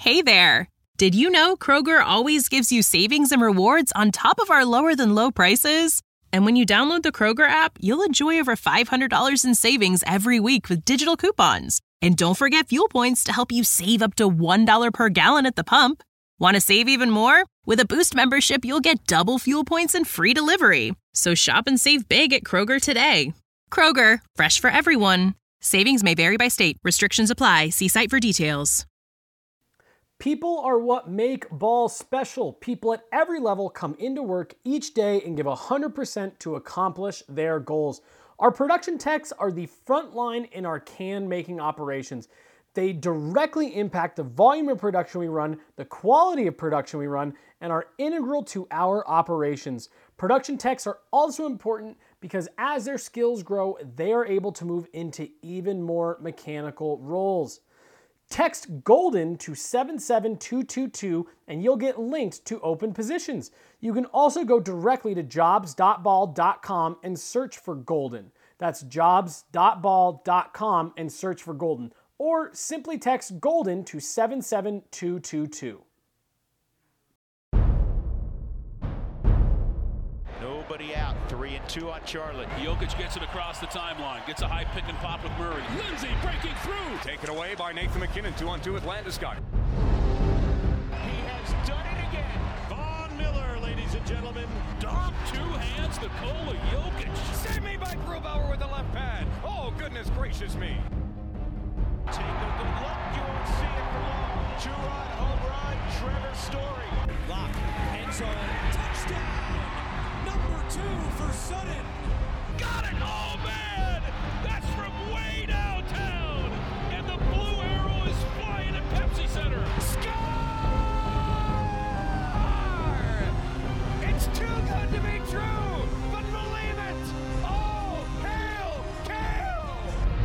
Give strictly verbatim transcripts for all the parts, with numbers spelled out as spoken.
Hey there! Did you know Kroger always gives you savings and rewards on top of our lower-than-low prices? And when you download the Kroger app, you'll enjoy over five hundred dollars in savings every week with digital coupons. And don't forget fuel points to help you save up to one dollar per gallon at the pump. Want to save even more? With a Boost membership, you'll get double fuel points and free delivery. So shop and save big at Kroger today. Kroger, fresh for everyone. Savings may vary by state. Restrictions apply. See site for details. People are what make ball special. People at every level come into work each day and give one hundred percent to accomplish their goals. Our production techs are the front line in our can-making operations. They directly impact the volume of production we run, the quality of production we run, and are integral to our operations. Production techs are also important because as their skills grow, they are able to move into even more mechanical roles. Text GOLDEN to seven seven two two two and you'll get linked to open positions. You can also go directly to jobs dot ball dot com and search for Golden. That's jobs dot ball dot com and search for Golden. Or simply text GOLDEN to seven seven two two two. Nobody out. Three and two on Charlotte. Jokic gets it across the timeline. Gets a high pick and pop with Murray. Lindsay breaking through. Taken away by Nathan McKinnon. Two on two with Landeskog. He has done it again. Von Miller, ladies and gentlemen. Dom, two hands, Nikola Jokic. Save me by Grubauer with the left pad. Oh, goodness gracious me. Take a good look. You won't see it for long. Two-run home run. Trevor Story. Lock. End zone. Touchdown. Number two for Sutton. Got it! Oh, man! That's from way downtown! And the blue arrow is flying at Pepsi Center. Score! It's too good to be true, but believe it! Oh, hail, Kale!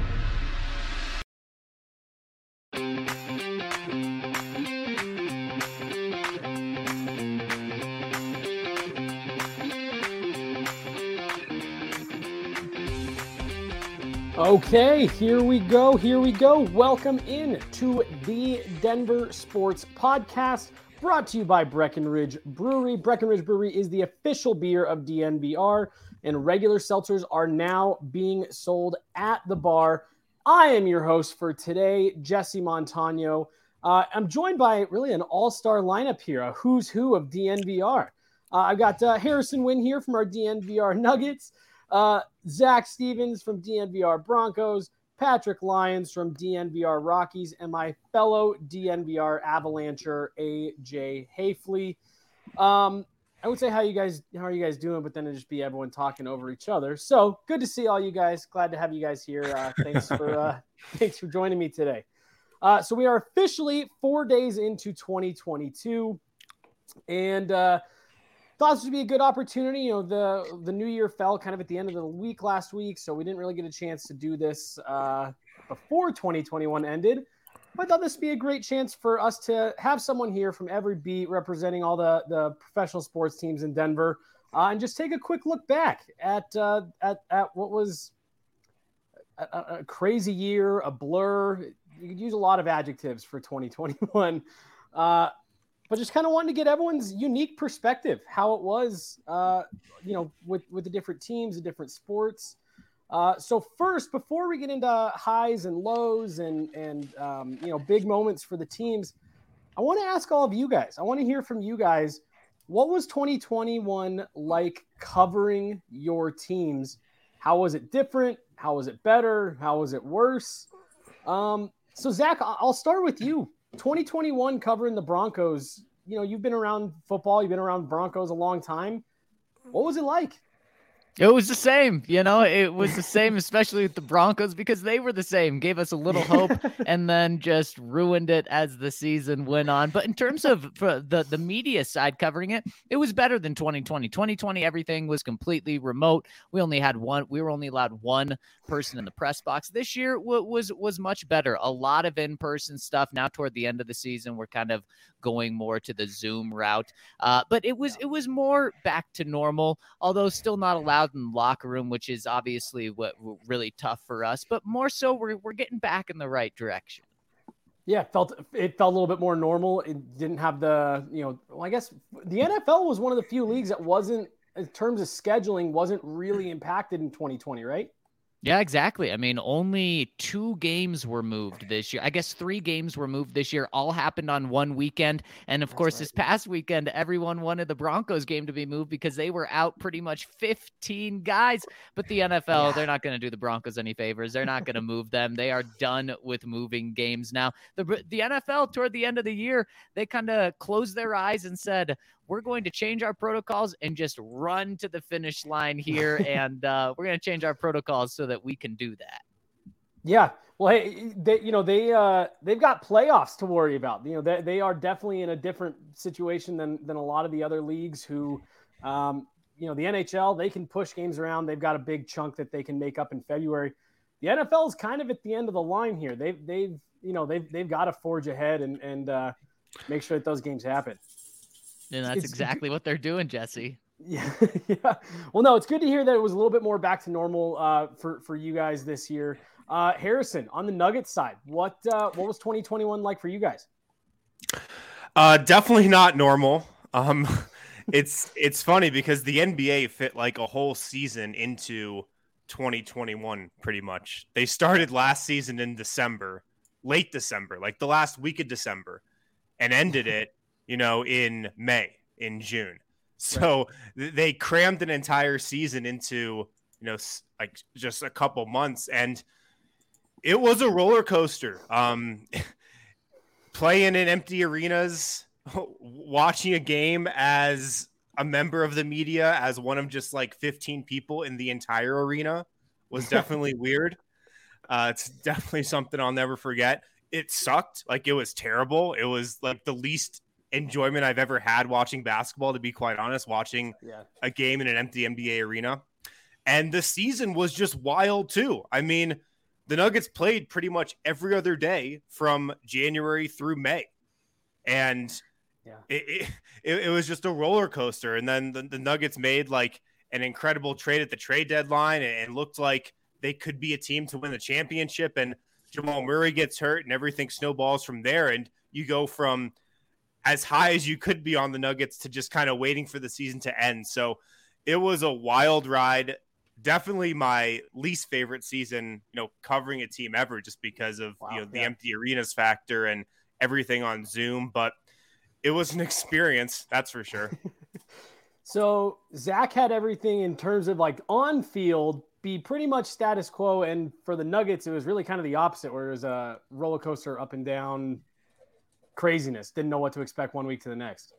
Okay, here we go, here we go. Welcome in to the Denver Sports Podcast, brought to you by Breckenridge Brewery. Breckenridge Brewery is the official beer of D N V R, and regular seltzers are now being sold at the bar. I am your host for today, Jesse Montano. Uh, I'm joined by really an all-star lineup here, a who's who of D N V R. Uh, I've got uh, Harrison Wynn here from our D N V R Nuggets. Uh, Zach Stevens from D N V R Broncos, Patrick Lyons from D N V R Rockies, and my fellow D N V R Avalancher, A J Hafley. Um, I would say how you guys how are you guys doing, but then it'd just be everyone talking over each other. So good to see all you guys. Glad to have you guys here. Uh, thanks for uh, thanks for joining me today. Uh, so we are officially four days into twenty twenty-two, and uh, thought this would be a good opportunity. You know, the the new year fell kind of at the end of the week last week, so we didn't really get a chance to do this uh, before twenty twenty-one ended. But I thought this would be a great chance for us to have someone here from every beat representing all the, the professional sports teams in Denver uh, and just take a quick look back at uh, at, at what was a, a crazy year, a blur. You could use a lot of adjectives for twenty twenty-one. Uh, But just kind of wanted to get everyone's unique perspective, how it was, uh, you know, with, with the different teams, the different sports. Uh, so first, before we get into highs and lows and, and um, you know, big moments for the teams, I want to ask all of you guys. I want to hear from you guys. What was twenty twenty-one like covering your teams? How was it different? How was it better? How was it worse? Um, so, Zach, I'll start with you. twenty twenty-one covering the Broncos, you know, you've been around football, you've been around Broncos a long time. What was it like? It was the same, you know, it was the same, especially with the Broncos, because they were the same, gave us a little hope and then just ruined it as the season went on. But in terms of for the, the media side covering it, it was better than twenty twenty. twenty twenty, everything was completely remote. We only had one, we were only allowed one person in the press box. This year w- was, was much better. A lot of in-person stuff. Now toward the end of the season, we're kind of going more to the Zoom route. Uh, but it was, it was more back to normal, although still not allowed in the locker room, which is obviously what really tough for us, but more so we're we're getting back in the right direction. Yeah, it felt it felt a little bit more normal. It didn't have the, you know, well, I guess the N F L was one of the few leagues that wasn't, in terms of scheduling, wasn't really impacted in twenty twenty, right? Yeah, exactly. I mean, only two games were moved this year. I guess three games were moved this year. All happened on one weekend. And of That's course, right. This past weekend, everyone wanted the Broncos game to be moved because they were out pretty much fifteen guys. But the N F L, yeah. they're not going to do the Broncos any favors. They're not going to move them. They are done with moving games now. The, the N F L, toward the end of the year, they kind of closed their eyes and said, we're going to change our protocols and just run to the finish line here. and uh, we're going to change our protocols so that we can do that. Yeah. Well, hey, they, you know, they, uh, they've got playoffs to worry about. You know, they, they are definitely in a different situation than, than a lot of the other leagues who, um, you know, the N H L, they can push games around. They've got a big chunk that they can make up in February. The N F L is kind of at the end of the line here. They've, they've, you know, they've, they've got to forge ahead and, and uh, make sure that those games happen. And that's it's, exactly what they're doing, Jesse. Yeah, yeah. Well, no, it's good to hear that it was a little bit more back to normal uh, for for you guys this year. Uh, Harrison, on the Nuggets side, what uh, what was twenty twenty-one like for you guys? Uh, definitely not normal. Um, it's it's funny because the N B A fit like a whole season into twenty twenty-one. Pretty much, they started last season in December, late December, like the last week of December, and ended it. You know, in May, in June. So right. They crammed an entire season into, you know, like just a couple months. And it was a roller coaster. Um, playing in empty arenas, watching a game as a member of the media, as one of just like fifteen people in the entire arena was definitely weird. Uh, it's definitely something I'll never forget. It sucked. Like, it was terrible. It was like the least enjoyment I've ever had watching basketball, to be quite honest, watching yeah. a game in an empty N B A arena. And the season was just wild too. I mean, the Nuggets played pretty much every other day from January through May. And yeah. it, it, it was just a roller coaster. And then the, the Nuggets made like an incredible trade at the trade deadline and, and looked like they could be a team to win the championship. And Jamal Murray gets hurt and everything snowballs from there. And you go from as high as you could be on the Nuggets to just kind of waiting for the season to end. So it was a wild ride. Definitely my least favorite season, you know, covering a team ever, just because of, wow, you know, the yeah. empty arenas factor and everything on Zoom. But it was an experience, that's for sure. So Zach had everything in terms of like on field be pretty much status quo. And for the Nuggets, it was really kind of the opposite, where it was a roller coaster up and down craziness. Didn't know what to expect one week to the next.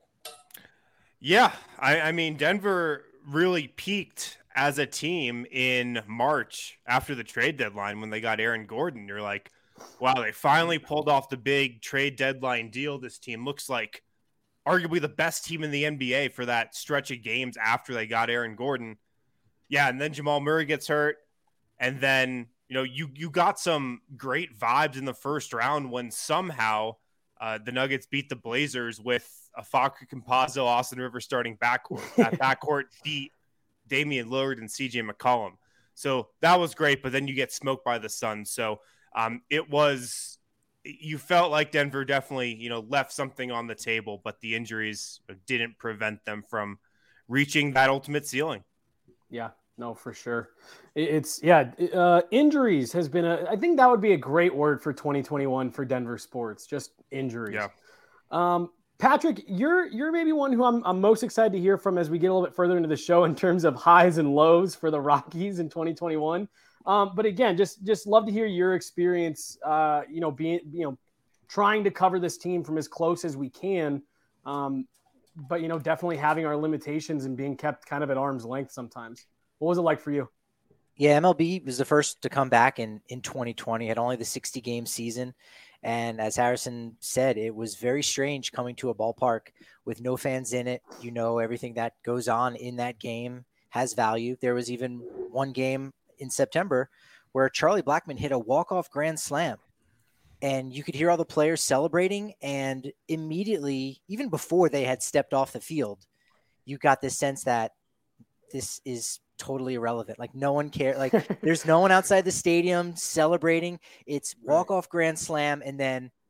Yeah. I, I mean, Denver really peaked as a team in March after the trade deadline when they got Aaron Gordon. You're like, wow, they finally pulled off the big trade deadline deal. This team looks like arguably the best team in the N B A for that stretch of games after they got Aaron Gordon. Yeah. And then Jamal Murray gets hurt. And then, you know, you, you got some great vibes in the first round when somehow Uh, the Nuggets beat the Blazers with a Facu Campazzo, Austin Rivers starting backcourt. That backcourt beat Damian Lillard and C J McCollum. So that was great, but then you get smoked by the Suns. So um, it was – you felt like Denver definitely, you know, left something on the table, but the injuries didn't prevent them from reaching that ultimate ceiling. Yeah. No, for sure. It's yeah. Uh, injuries has been a, I think that would be a great word for twenty twenty-one for Denver sports. Just injuries. Yeah. Um, Patrick, you're, you're maybe one who I'm, I'm most excited to hear from as we get a little bit further into the show in terms of highs and lows for the Rockies in twenty twenty-one. Um, but again, just, just love to hear your experience, uh, you know, being, you know, trying to cover this team from as close as we can. Um, but, you know, definitely having our limitations and being kept kind of at arm's length sometimes. What was it like for you? Yeah, M L B was the first to come back in, in twenty twenty, had only the sixty game season. And as Harrison said, it was very strange coming to a ballpark with no fans in it. You know, everything that goes on in that game has value. There was even one game in September where Charlie Blackmon hit a walk-off grand slam. And you could hear all the players celebrating. And immediately, even before they had stepped off the field, you got this sense that this is totally irrelevant. Like no one cares. Like there's no one outside the stadium celebrating. It's walk off grand slam. And then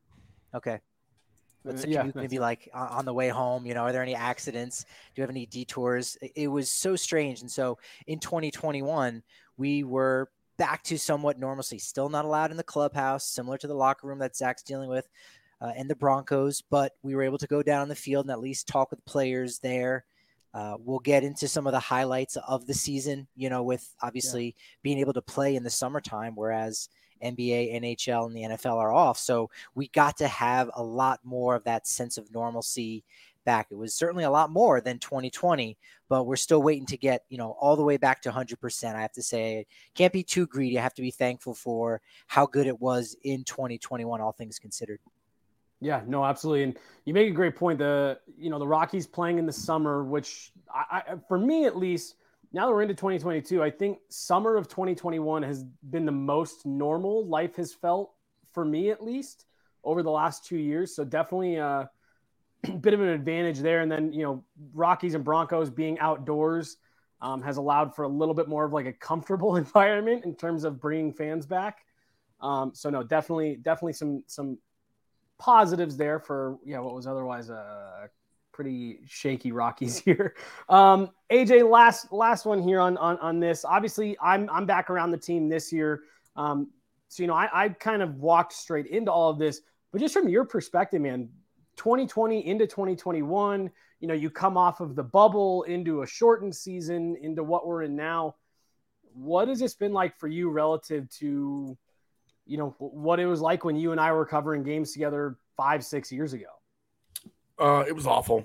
Okay. But Uh, yeah, maybe that's it. like on the way home, you know, are there any accidents? Do you have any detours? It was so strange. And so in twenty twenty-one, we were back to somewhat normalcy, still not allowed in the clubhouse, similar to the locker room that Zach's dealing with uh, and the Broncos, but we were able to go down the field and at least talk with players there. Uh, we'll get into some of the highlights of the season, you know, with obviously yeah. being able to play in the summertime, whereas N B A, N H L, and the N F L are off. So we got to have a lot more of that sense of normalcy back. It was certainly a lot more than twenty twenty, but we're still waiting to get, you know, all the way back to one hundred percent. I have to say, can't be too greedy. I have to be thankful for how good it was in twenty twenty-one, all things considered. Yeah, no, absolutely. And you make a great point. The, you know, the Rockies playing in the summer, which I, I, for me, at least, now that we're into twenty twenty-two, I think summer of twenty twenty-one has been the most normal life has felt, for me at least, over the last two years. So definitely a bit of an advantage there. And then, you know, Rockies and Broncos being outdoors um, has allowed for a little bit more of like a comfortable environment in terms of bringing fans back. Um, so no, definitely, definitely some some positives there for, yeah, what was otherwise a pretty shaky Rockies here. Um, A J, last last one here on on on this. Obviously, I'm I'm back around the team this year, um, so you know I I kind of walked straight into all of this. But just from your perspective, man, twenty twenty into twenty twenty-one, you know, you come off of the bubble into a shortened season into what we're in now. What has this been like for you relative to, you know, what it was like when you and I were covering games together five six years ago? Uh, it was awful.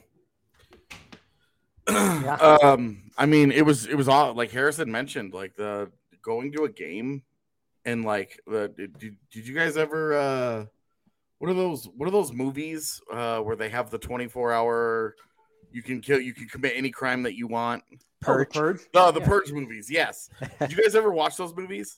yeah. Um, I mean, it was it was all like Harrison mentioned, like the going to a game and like the did, did you guys ever uh what are those what are those movies uh where they have the twenty-four hour you can kill you can commit any crime that you want? Purge. Oh, the Purge. No, the yeah. Purge movies. Yes. Did you guys ever watch those movies?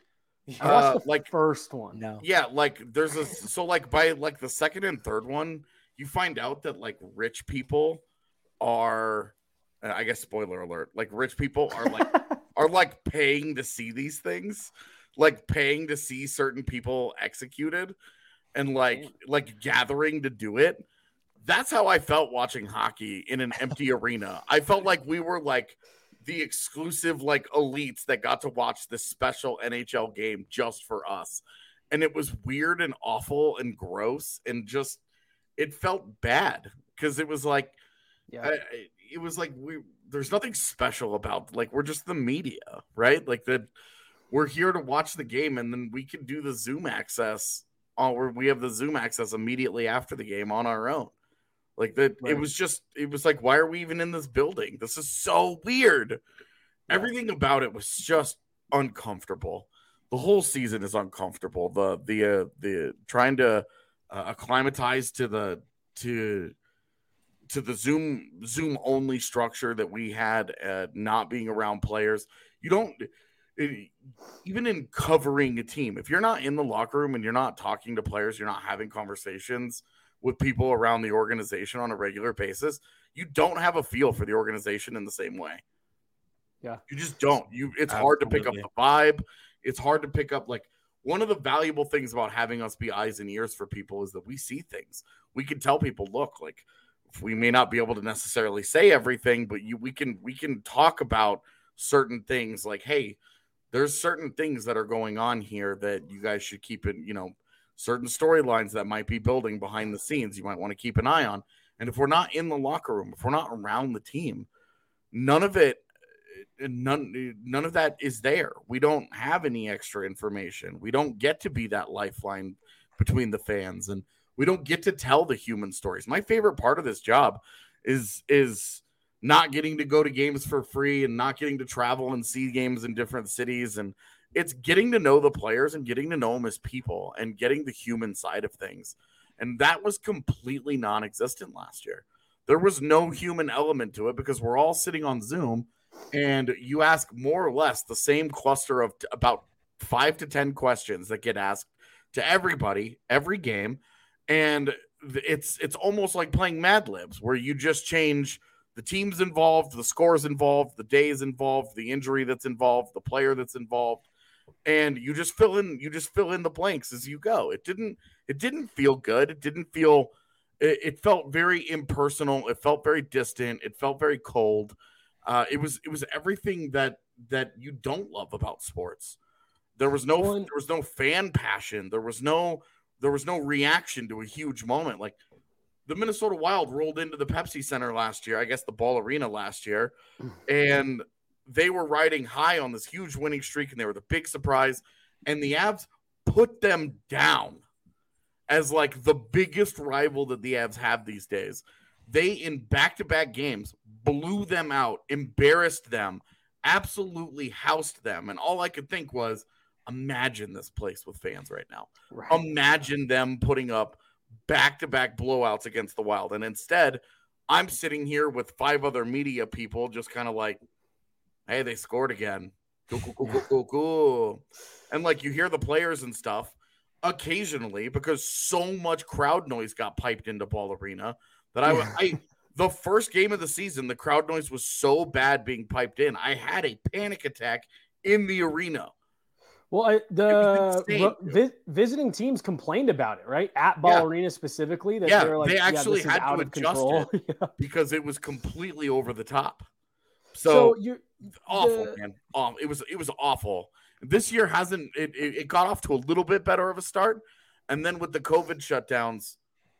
I watched uh, the like first one. No. Yeah, like there's a so like by like the second and third one, you find out that like rich people are, I guess spoiler alert, like rich people are like are like paying to see these things, like paying to see certain people executed, and like Damn. like gathering to do it. That's how I felt watching hockey in an empty arena. I felt like we were like the exclusive like elites that got to watch this special N H L game just for us. And it was weird and awful and gross and just, it felt bad because it was like, yeah, I, it was like, we, there's nothing special about, like, we're just the media, right? Like that we're here to watch the game and then we can do the Zoom access on where we have the Zoom access immediately after the game on our own. Like that, right. It was just, it was like, why are we even in this building? This is so weird. Yeah. Everything about it was just uncomfortable. The whole season is uncomfortable. The, the, uh, the trying to uh, acclimatize to the, to, to the Zoom, Zoom only structure that we had, uh, not being around players. You don't, it, even in covering a team, if you're not in the locker room and you're not talking to players, you're not having conversations with people around the organization on a regular basis, you don't have a feel for the organization in the same way. Yeah. You just don't. You it's Absolutely. hard to pick up the vibe. It's hard to pick up, like, one of the valuable things about having us be eyes and ears for people is that we see things. We can tell people, look, like, we may not be able to necessarily say everything, but you we can we can talk about certain things like, hey, there's certain things that are going on here that you guys should keep in, you know, certain storylines that might be building behind the scenes you might want to keep an eye on. And if we're not in the locker room, if we're not around the team, none of it, none, none of that is there. We don't have any extra information. We don't get to be that lifeline between the fans, and we don't get to tell the human stories. My favorite part of this job is, is not getting to go to games for free and not getting to travel and see games in different cities. And it's getting to know the players and getting to know them as people and getting the human side of things. And that was completely non-existent last year. There was no human element to it because we're all sitting on Zoom and you ask more or less the same cluster of t- about five to ten questions that get asked to everybody, every game. And it's, it's almost like playing Mad Libs where you just change the teams involved, the scores involved, the days involved, the injury that's involved, the player that's involved. and you just fill in you just fill in the blanks as you go. It didn't it didn't feel good. It didn't feel it, it felt very impersonal. It felt very distant. It felt very cold. Uh, it was it was everything that that you don't love about sports. There was no there was no fan passion. There was no there was no reaction to a huge moment. Like the Minnesota Wild rolled into the Pepsi Center last year, I guess the Ball Arena last year, and they were riding high on this huge winning streak, and they were the big surprise. And the Avs put them down as like the biggest rival that the Avs have these days. They, in back-to-back games, blew them out, embarrassed them, absolutely housed them. And all I could think was, imagine this place with fans right now. Right. Imagine them putting up back-to-back blowouts against the Wild. And instead, I'm sitting here with five other media people just kind of like, hey, they scored again. Cool, cool, cool, cool, cool, cool. And like you hear the players and stuff occasionally because so much crowd noise got piped into Ball Arena that I, I the first game of the season, the crowd noise was so bad being piped in. I had a panic attack in the arena. Well, I, the vi- visiting teams complained about it, right? At Ball yeah. Arena specifically. That yeah, they, were like, they actually yeah, had to adjust control. it yeah. because it was completely over the top. So, So, you're awful, the, man. Um, it was it was awful. This year hasn't it, it? It got off to a little bit better of a start, and then with the COVID shutdowns,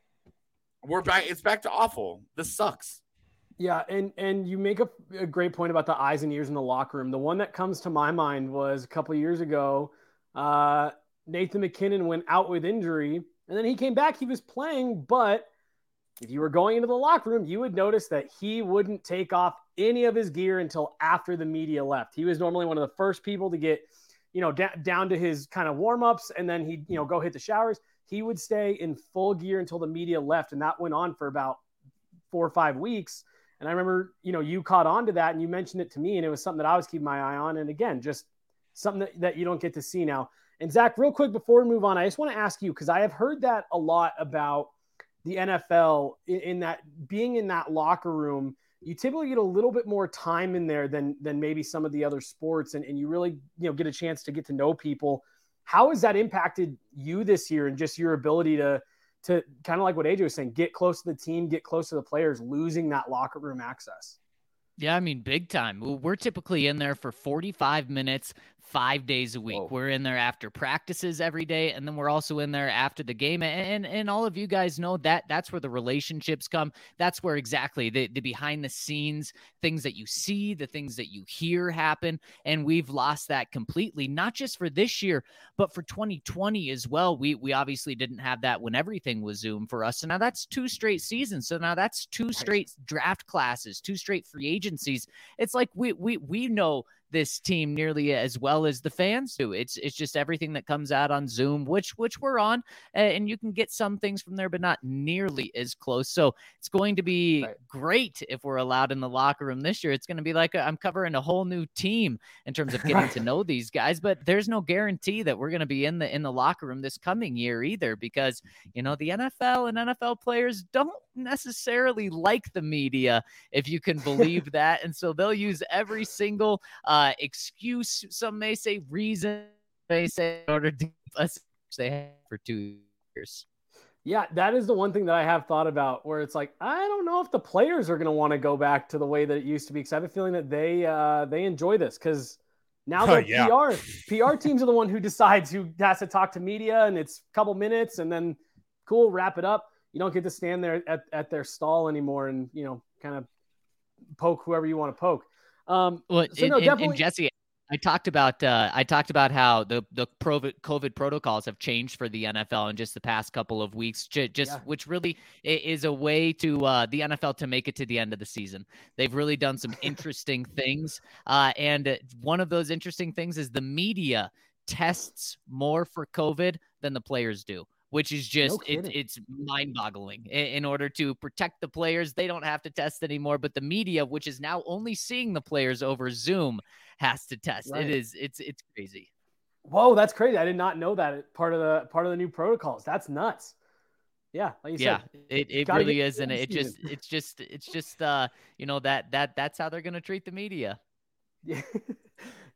we're back. It's back to awful. This sucks. Yeah, and and you make a, a great point about the eyes and ears in the locker room. The one that comes to my mind was a couple of years ago. Uh, Nathan MacKinnon went out with injury, and then he came back. He was playing, but if you were going into the locker room, you would notice that he wouldn't take off any of his gear until after the media left. He was normally one of the first people to get, you know, da- down to his kind of warm-ups, and then he'd, you know, go hit the showers. He would stay in full gear until the media left, and that went on for about four or five weeks. And I remember, you know, you caught on to that, and you mentioned it to me, and it was something that I was keeping my eye on. And again, just something that, that you don't get to see now. And Zach, real quick before we move on, I just want to ask you, because I have heard that a lot about the N F L in, in that being in that locker room, you typically get a little bit more time in there than than maybe some of the other sports, and, and you really, you know, get a chance to get to know people. How has that impacted you this year and just your ability to to kind of like what A J was saying, get close to the team, get close to the players, losing that locker room access? Yeah, I mean, big time. We're typically in there for forty-five minutes, five days a week. Whoa. We're in there after practices every day, and then we're also in there after the game. And and all of you guys know that that's where the relationships come. That's where exactly the, the behind the scenes things that you see, the things that you hear happen. And we've lost that completely, not just for this year, but for twenty twenty as well. We we obviously didn't have that when everything was Zoom for us. So now that's two straight seasons. So now that's two straight draft classes, two straight free agents. It's like we we we know this team nearly as well as the fans do. It's it's just everything that comes out on Zoom, which which we're on, and you can get some things from there, but not nearly as close. So it's going to be right. great if we're allowed in the locker room this year. It's going to be like a, I'm covering a whole new team in terms of getting to know these guys, but there's no guarantee that we're going to be in the in the locker room this coming year either, because you know the N F L and N F L players don't necessarily like the media, if you can believe that, and so they'll use every single uh, excuse, some may say reason, they say in order to keep us they have for two years. Yeah, that is the one thing that I have thought about, where it's like, I don't know if the players are going to want to go back to the way that it used to be, because I have a feeling that they uh, they enjoy this, because now the oh, yeah. P R P R teams are the one who decides who has to talk to media, and it's a couple minutes, and then cool, wrap it up. You don't get to stand there at, at their stall anymore and, you know, kind of poke whoever you want to poke. Um, well, so and, no, and, definitely... and Jesse, I talked about uh, I talked about how the the COVID protocols have changed for the N F L in just the past couple of weeks, just yeah. which really is a way to uh, the N F L to make it to the end of the season. They've really done some interesting things, uh, and one of those interesting things is the media tests more for COVID than the players do, which is just, no it, it's mind-boggling. In, in order to protect the players, they don't have to test anymore, but the media, which is now only seeing the players over Zoom, has to test. Right. It is, it's, it's crazy. Whoa, that's crazy. I did not know that part of the, part of the new protocols. That's nuts. Yeah. Like you yeah, said, it, it really is. And it just, it's just, it's just, uh, you know, that, that, that's how they're going to treat the media. Yeah.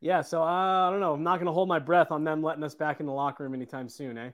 Yeah, so uh, I don't know. I'm not going to hold my breath on them letting us back in the locker room anytime soon, eh?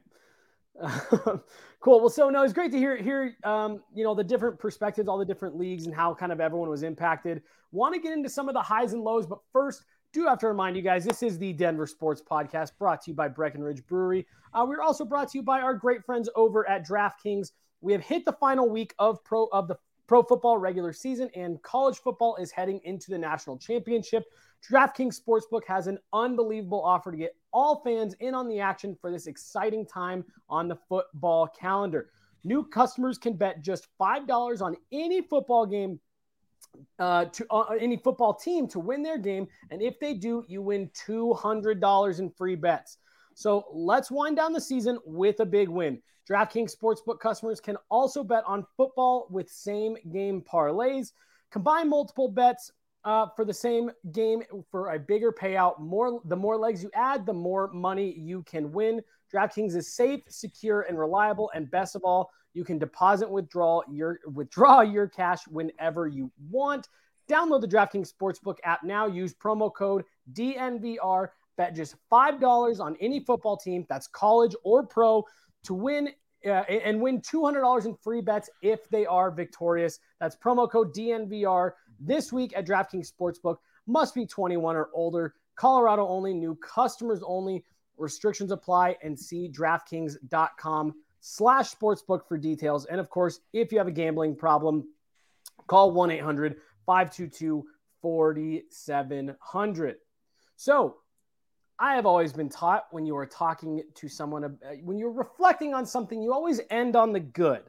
Cool. Well, so no, it's great to hear hear um, you know, the different perspectives, all the different leagues, and how kind of everyone was impacted. Want to get into some of the highs and lows, but first, do have to remind you guys, this is the Denver Sports Podcast, brought to you by Breckenridge Brewery. Uh, we're also brought to you by our great friends over at DraftKings. We have hit the final week of pro of the pro football regular season, and college football is heading into the national championship. DraftKings Sportsbook has an unbelievable offer to get all fans in on the action for this exciting time on the football calendar. New customers can bet just five dollars on any football game, uh, to uh, any football team to win their game. And if they do, you win two hundred dollars in free bets. So let's wind down the season with a big win. DraftKings Sportsbook customers can also bet on football with same game parlays. Combine multiple bets uh, for the same game for a bigger payout. More, the more legs you add, the more money you can win. DraftKings is safe, secure, and reliable. And best of all, you can deposit, withdraw your withdraw your cash whenever you want. Download the DraftKings Sportsbook app now. Use promo code D N V R. Bet just five dollars on any football team, that's college or pro, to win uh, and win two hundred dollars in free bets if they are victorious. That's promo code D N V R this week at DraftKings Sportsbook. Must be twenty-one or older. Colorado only. New customers only. Restrictions apply, and see DraftKings.com slash sportsbook for details. And of course, if you have a gambling problem, call one eight hundred five two two four seven zero zero. So I have always been taught when you are talking to someone, uh, when you're reflecting on something, you always end on the good.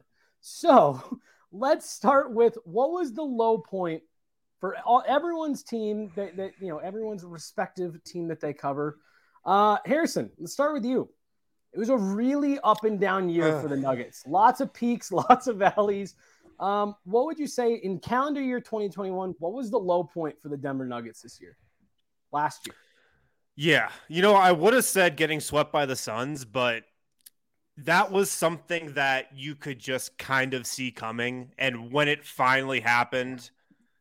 So let's start with, what was the low point for all, everyone's team that, that, you know, everyone's respective team that they cover. Uh, Harrison, let's start with you. It was a really up and down year uh. for the Nuggets. Lots of peaks, lots of valleys. Um, what would you say in calendar year twenty twenty-one? What was the low point for the Denver Nuggets this year, last year? Yeah, you know, I would have said getting swept by the Suns, but that was something that you could just kind of see coming. And when it finally happened,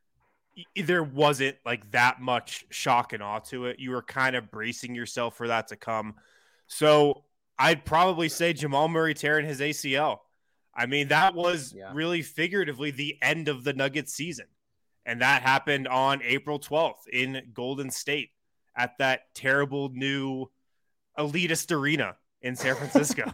there wasn't like that much shock and awe to it. You were kind of bracing yourself for that to come. So I'd probably say Jamal Murray tearing his A C L. I mean, that was yeah. really figuratively the end of the Nuggets season. And that happened on April twelfth in Golden State at that terrible new elitist arena in San Francisco.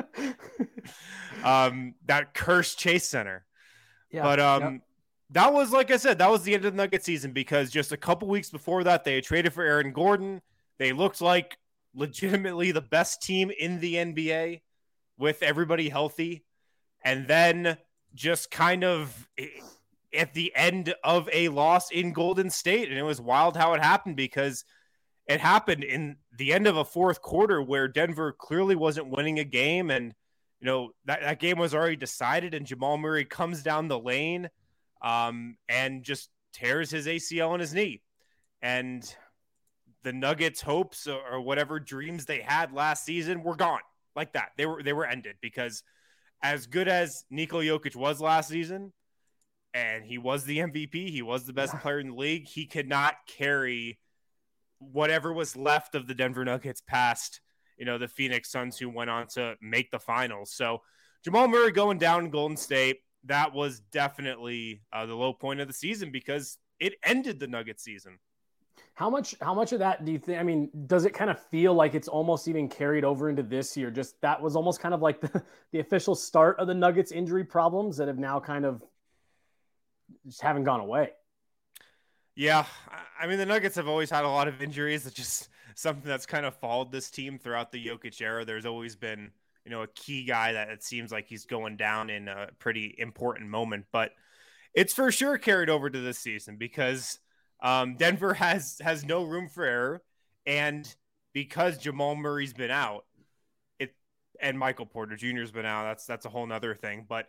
um, that cursed Chase Center. Yeah, but um, yep. that was, like I said, that was the end of the Nuggets season, because just a couple weeks before that, they had traded for Aaron Gordon. They looked like legitimately the best team in the N B A with everybody healthy. And then just kind of at the end of a loss in Golden State. And it was wild how it happened, because it happened in the end of a fourth quarter where Denver clearly wasn't winning a game. And, you know, that, that game was already decided, and Jamal Murray comes down the lane um, and just tears his A C L on his knee. And the Nuggets' hopes or, or whatever dreams they had last season were gone like that. They were, they were ended, because as good as Nikola Jokic was last season, and he was the M V P, he was the best player in the league, he could not carry whatever was left of the Denver Nuggets past, you know, the Phoenix Suns, who went on to make the finals. So Jamal Murray going down in Golden State, that was definitely uh, the low point of the season, because it ended the Nuggets season. How much, how much of that do you think, I mean, does it kind of feel like it's almost even carried over into this year? Just that was almost kind of like the, the official start of the Nuggets injury problems that have now kind of just haven't gone away. Yeah, I mean, the Nuggets have always had a lot of injuries. It's just something that's kind of followed this team throughout the Jokic era. There's always been, you know, a key guy that it seems like he's going down in a pretty important moment. But it's for sure carried over to this season, because um, Denver has has no room for error. And because Jamal Murray's been out, it and Michael Porter Junior has been out, that's that's a whole nother thing. But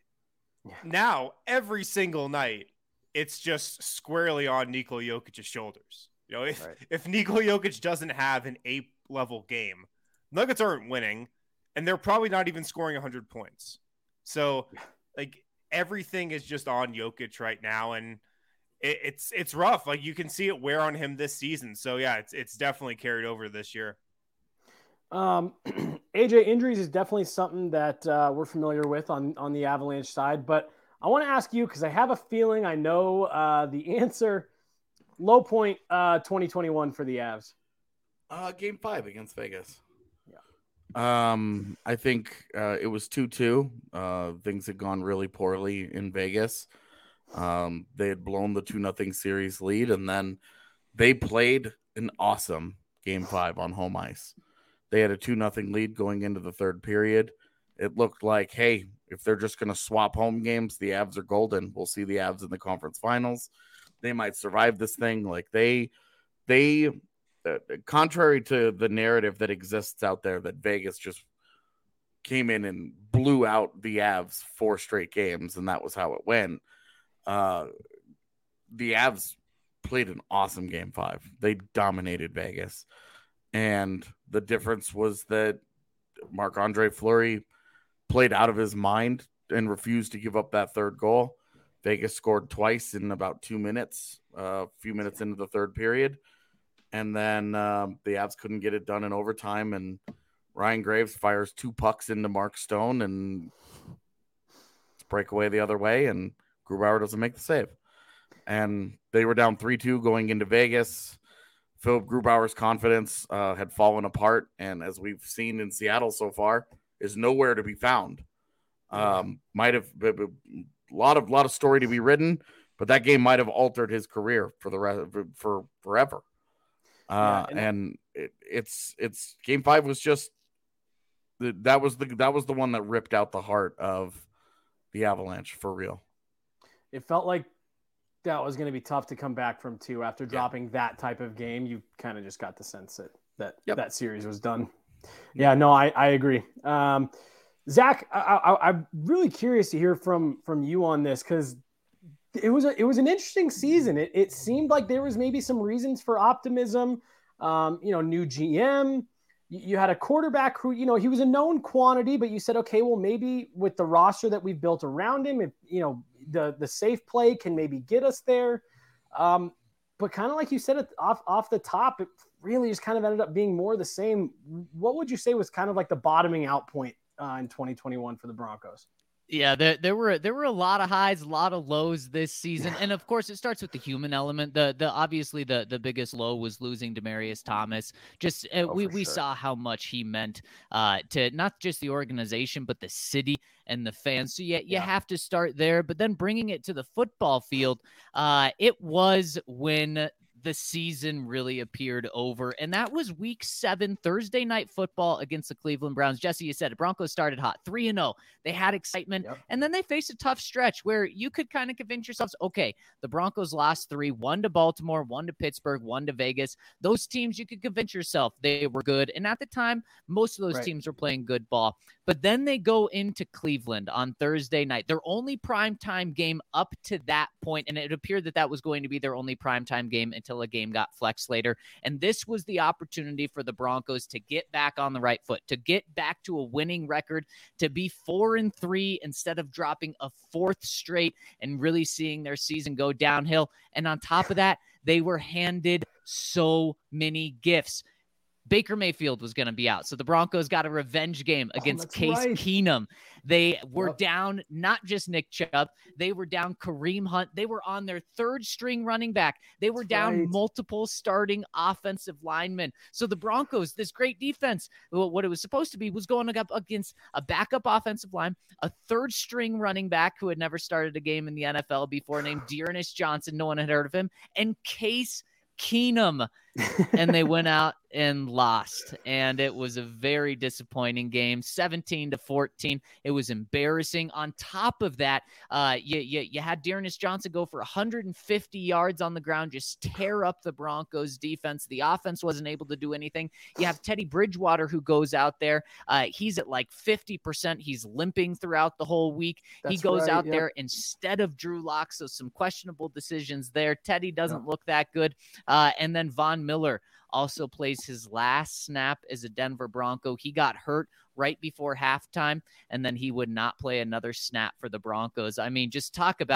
now every single night, it's just squarely on Nikola Jokic's shoulders. You know, if, right. if Nikola Jokic doesn't have an eight-level game, Nuggets aren't winning, and they're probably not even scoring one hundred points. So, like, everything is just on Jokic right now, and it, it's it's rough. Like you can see it wear on him this season. So yeah, it's it's definitely carried over this year. Um, A J, injuries is definitely something that uh, we're familiar with on on the Avalanche side, but I want to ask you because I have a feeling I know uh, the answer. Low point uh, twenty twenty-one for the Avs. Uh, game five against Vegas. Yeah. Um, I think uh, it was two two. Uh, things had gone really poorly in Vegas. Um, they had blown the two nothing series lead, and then they played an awesome game five on home ice. They had a two nothing lead going into the third period. It looked like, hey, if they're just going to swap home games, the Avs are golden. We'll see the Avs in the conference finals. They might survive this thing. Like they, they, uh, contrary to the narrative that exists out there that Vegas just came in and blew out the Avs four straight games, and that was how it went. Uh, the Avs played an awesome game five. They dominated Vegas. And the difference was that Marc-Andre Fleury played out of his mind and refused to give up that third goal. Vegas scored twice in about two minutes, uh, a few minutes into the third period. And then um, the Avs couldn't get it done in overtime. And Ryan Graves fires two pucks into Mark Stone and break away the other way. And Grubauer doesn't make the save. And they were down three two going into Vegas. Philip Grubauer's confidence uh, had fallen apart. And as we've seen in Seattle so far, is nowhere to be found. Um, might have a lot of lot of story to be written, but that game might have altered his career for the rest for forever. Uh, yeah, and and it, it's it's game five was just the, that was the that was the one that ripped out the heart of the Avalanche for real. It felt like that was going to be tough to come back from too after dropping yeah. that type of game. You kind of just got the sense that that, yep. that series was done. Yeah, no, I, I agree. Um, Zach, I, I, I'm really curious to hear from from you on this because it was a, it was an interesting season. It, it seemed like there was maybe some reasons for optimism. Um, you know, new G M. You, you had a quarterback who, you know, he was a known quantity, but you said, okay, well, maybe with the roster that we've built around him, if, you know, the the safe play can maybe get us there. Um, but kind of like you said it off off the top, it really just kind of ended up being more the same. What would you say was kind of like the bottoming out point uh, in twenty twenty-one for the Broncos? Yeah, there there were there were a lot of highs, a lot of lows this season, and of course it starts with the human element. The the obviously the the biggest low was losing Demaryius Thomas. Just uh, oh, we we sure. saw how much he meant uh, to not just the organization but the city and the fans. So yeah, you yeah. have to start there, but then bringing it to the football field, uh, it was when the season really appeared over. And that was week seven, Thursday night football against the Cleveland Browns. Jesse, you said it. Broncos started hot, three and oh. They had excitement. Yep. And then they faced a tough stretch where you could kind of convince yourselves, okay, the Broncos lost three, one to Baltimore, one to Pittsburgh, one to Vegas. Those teams, you could convince yourself they were good. And at the time, most of those right. teams were playing good ball. But then they go into Cleveland on Thursday night, their only primetime game up to that point, and it appeared that that was going to be their only primetime game until a game got flexed later. And this was the opportunity for the Broncos to get back on the right foot, to get back to a winning record, to be four and three instead of dropping a fourth straight and really seeing their season go downhill. And on top of that, they were handed so many gifts. Baker Mayfield was going to be out. So the Broncos got a revenge game against oh, Case right. Keenum. They were yep. down not just Nick Chubb. They were down Kareem Hunt. They were on their third string running back. They were that's down right. multiple starting offensive linemen. So the Broncos, this great defense, what it was supposed to be, was going up against a backup offensive line, a third string running back who had never started a game in the N F L before named Dearness Johnson. No one had heard of him. And Case Keenum. And they went out and lost. And it was a very disappointing game, seventeen to fourteen. It was embarrassing. On top of that, uh, you, you, you had Dearness Johnson go for one hundred fifty yards on the ground, just tear up the Broncos defense. The offense wasn't able to do anything. You have Teddy Bridgewater who goes out there. Uh, he's at like fifty percent. He's limping throughout the whole week. That's he goes right, out yep. there instead of Drew Lock. So some questionable decisions there. Teddy doesn't yep. look that good. Uh, and then Von Miller also plays his last snap as a Denver Bronco. He got hurt right before halftime, and then he would not play another snap for the Broncos. I mean, just talk about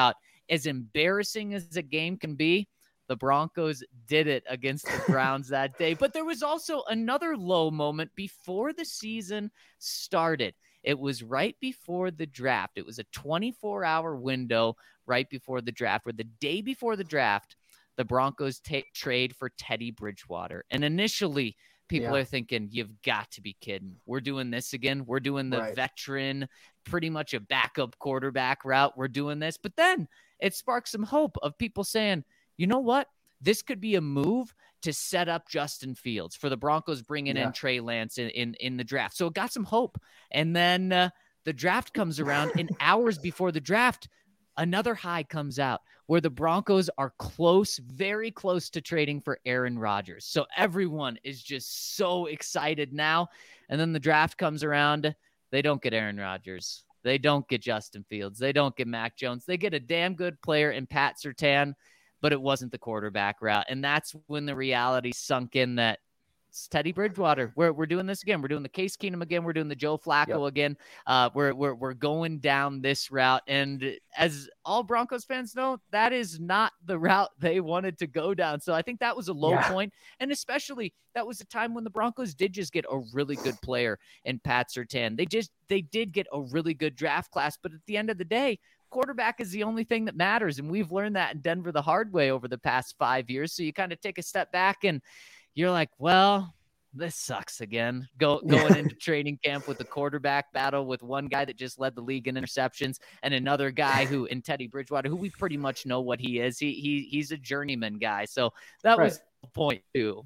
as embarrassing as a game can be, the Broncos did it against the Browns that day. But there was also another low moment before the season started. It was right before the draft. It was a twenty-four hour window right before the draft, where the day before the draft, the Broncos take trade for Teddy Bridgewater. And initially, people yeah. are thinking, you've got to be kidding. We're doing this again. We're doing the right. veteran, pretty much a backup quarterback route. We're doing this. But then it sparked some hope of people saying, you know what? This could be a move to set up Justin Fields for the Broncos bringing yeah. in Trey Lance in, in, in the draft. So it got some hope. And then uh, the draft comes around, and hours before the draft, another high comes out where the Broncos are close, very close to trading for Aaron Rodgers. So everyone is just so excited now. And then the draft comes around. They don't get Aaron Rodgers. They don't get Justin Fields. They don't get Mac Jones. They get a damn good player in Pat Surtain, but it wasn't the quarterback route. And that's when the reality sunk in that it's Teddy Bridgewater. We're we're doing this again. We're doing the Case Keenum again. We're doing the Joe Flacco yep. again. Uh, we're we're we're going down this route. And as all Broncos fans know, that is not the route they wanted to go down. So I think that was a low yeah. point. And especially that was a time when the Broncos did just get a really good player in Pat Surtain. They just they did get a really good draft class. But at the end of the day, quarterback is the only thing that matters. And we've learned that in Denver the hard way over the past five years. So you kind of take a step back and you're like, well, this sucks again. Go going into training camp with the quarterback battle with one guy that just led the league in interceptions and another guy who in Teddy Bridgewater, who we pretty much know what he is. He he he's a journeyman guy. So that right. was the point too.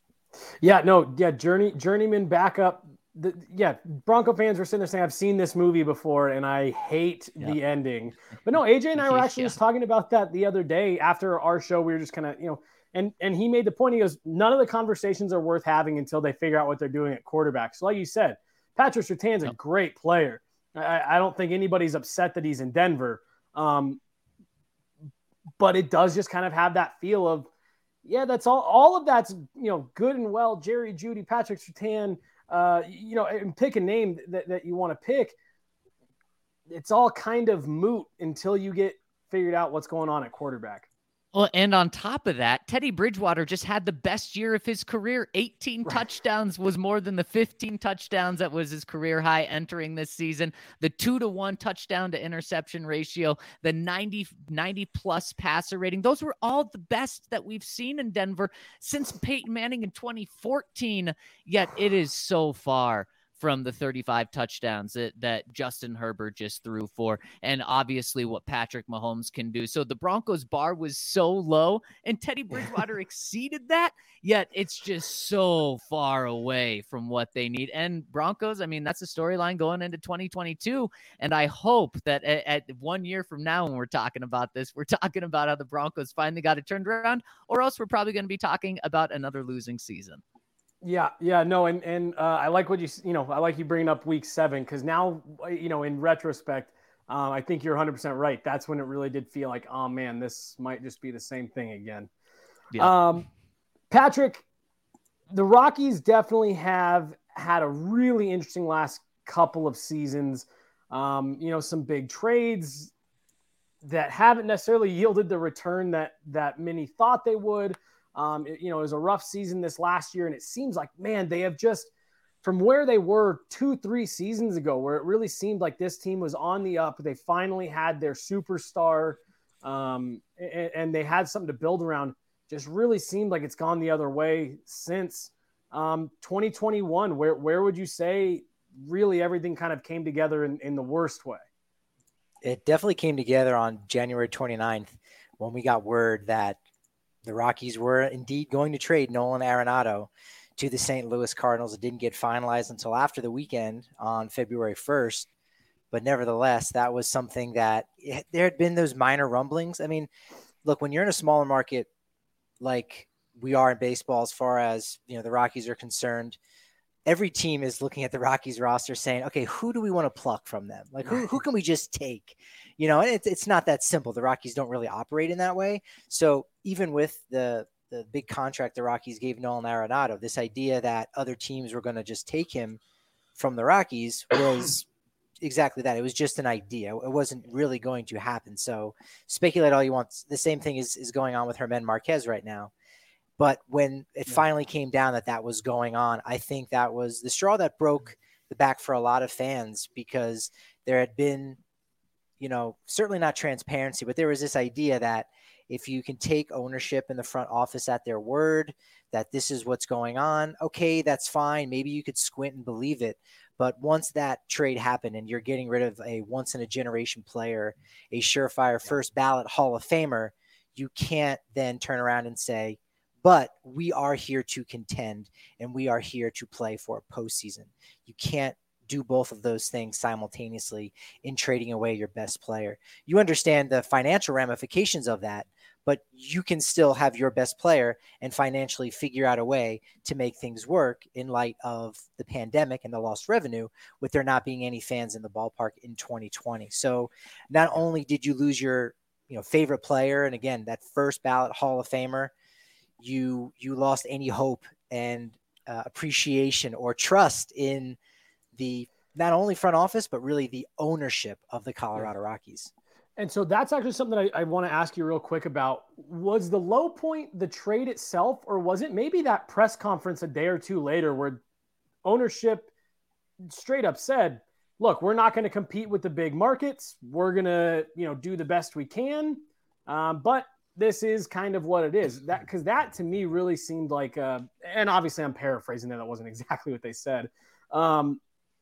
Yeah, no, yeah, journey journeyman backup. The, yeah, Bronco fans were sitting there saying, I've seen this movie before and I hate yeah. the ending. But no, A J and I were actually yeah. just talking about that the other day after our show. We were just kind of, you know, and and he made the point. He goes, none of the conversations are worth having until they figure out what they're doing at quarterback. So like you said, Patrick Surtain's yep. a great player. I, I don't think anybody's upset that he's in Denver. Um, but it does just kind of have that feel of, yeah, that's all. All of that's, you know, good and well. Jerry Jeudy, Patrick Surtain, uh, you know, and pick a name that, that you want to pick. It's all kind of moot until you get figured out what's going on at quarterback. Well, and on top of that, Teddy Bridgewater just had the best year of his career. eighteen right. touchdowns was more than the fifteen touchdowns that was his career high entering this season. The two to one touchdown to interception ratio, the ninety, ninety plus passer rating. Those were all the best that we've seen in Denver since Peyton Manning in twenty fourteen. Yet it is so far from the thirty-five touchdowns that, that Justin Herbert just threw for, and obviously what Patrick Mahomes can do. So the Broncos bar was so low, and Teddy Bridgewater exceeded that, yet it's just so far away from what they need. And Broncos, I mean, that's a storyline going into twenty twenty-two, and I hope that at, at one year from now when we're talking about this, we're talking about how the Broncos finally got it turned around, or else we're probably going to be talking about another losing season. Yeah, yeah, no, and and uh, I like what you you know I like you bringing up week seven, because now, you know, in retrospect, um, I think you're one hundred percent right. That's when it really did feel like, oh man, this might just be the same thing again. Yeah. Um, Patrick, the Rockies definitely have had a really interesting last couple of seasons. Um, you know, some big trades that haven't necessarily yielded the return that that many thought they would. Um, it, you know, it was a rough season this last year, and it seems like, man, they have just, from where they were two, three seasons ago, where it really seemed like this team was on the up. They finally had their superstar, um, and, and they had something to build around. Just really seemed like it's gone the other way since um, twenty twenty-one. Where where would you say really everything kind of came together in, in the worst way? It definitely came together on January twenty-ninth when we got word that the Rockies were indeed going to trade Nolan Arenado to the Saint Louis Cardinals. It didn't get finalized until after the weekend on February first. But nevertheless, that was something that it, there had been those minor rumblings. I mean, look, when you're in a smaller market like we are in baseball, as far as, you know, the Rockies are concerned, every team is looking at the Rockies roster saying, okay, who do we want to pluck from them? Like, who, who can we just take? You know, and it's, it's not that simple. The Rockies don't really operate in that way. So even with the, the big contract the Rockies gave Nolan Arenado, this idea that other teams were going to just take him from the Rockies was exactly that. It was just an idea. It wasn't really going to happen. So speculate all you want. The same thing is, is going on with Germán Marquez right now. But when it yeah. finally came down that that was going on, I think that was the straw that broke the back for a lot of fans, because there had been, you know, certainly not transparency, but there was this idea that if you can take ownership in the front office at their word, that this is what's going on, okay, that's fine. Maybe you could squint and believe it. But once that trade happened and you're getting rid of a once in a generation player, a surefire first ballot Hall of Famer, you can't then turn around and say, but we are here to contend and we are here to play for a postseason. You can't do both of those things simultaneously in trading away your best player. You understand the financial ramifications of that, but you can still have your best player and financially figure out a way to make things work in light of the pandemic and the lost revenue, with there not being any fans in the ballpark in twenty twenty. So not only did you lose your, you know, favorite player, and again, that first ballot Hall of Famer, you, you lost any hope and uh, appreciation or trust in the, not only front office, but really the ownership of the Colorado Rockies. And so that's actually something I, I want to ask you real quick about. Was the low point the trade itself, or was it maybe that press conference a day or two later where ownership straight up said, look, we're not going to compete with the big markets. We're going to, you know, do the best we can. Um, but this is kind of what it is. That, because that to me really seemed like, uh, and obviously I'm paraphrasing that. That wasn't exactly what they said. Um,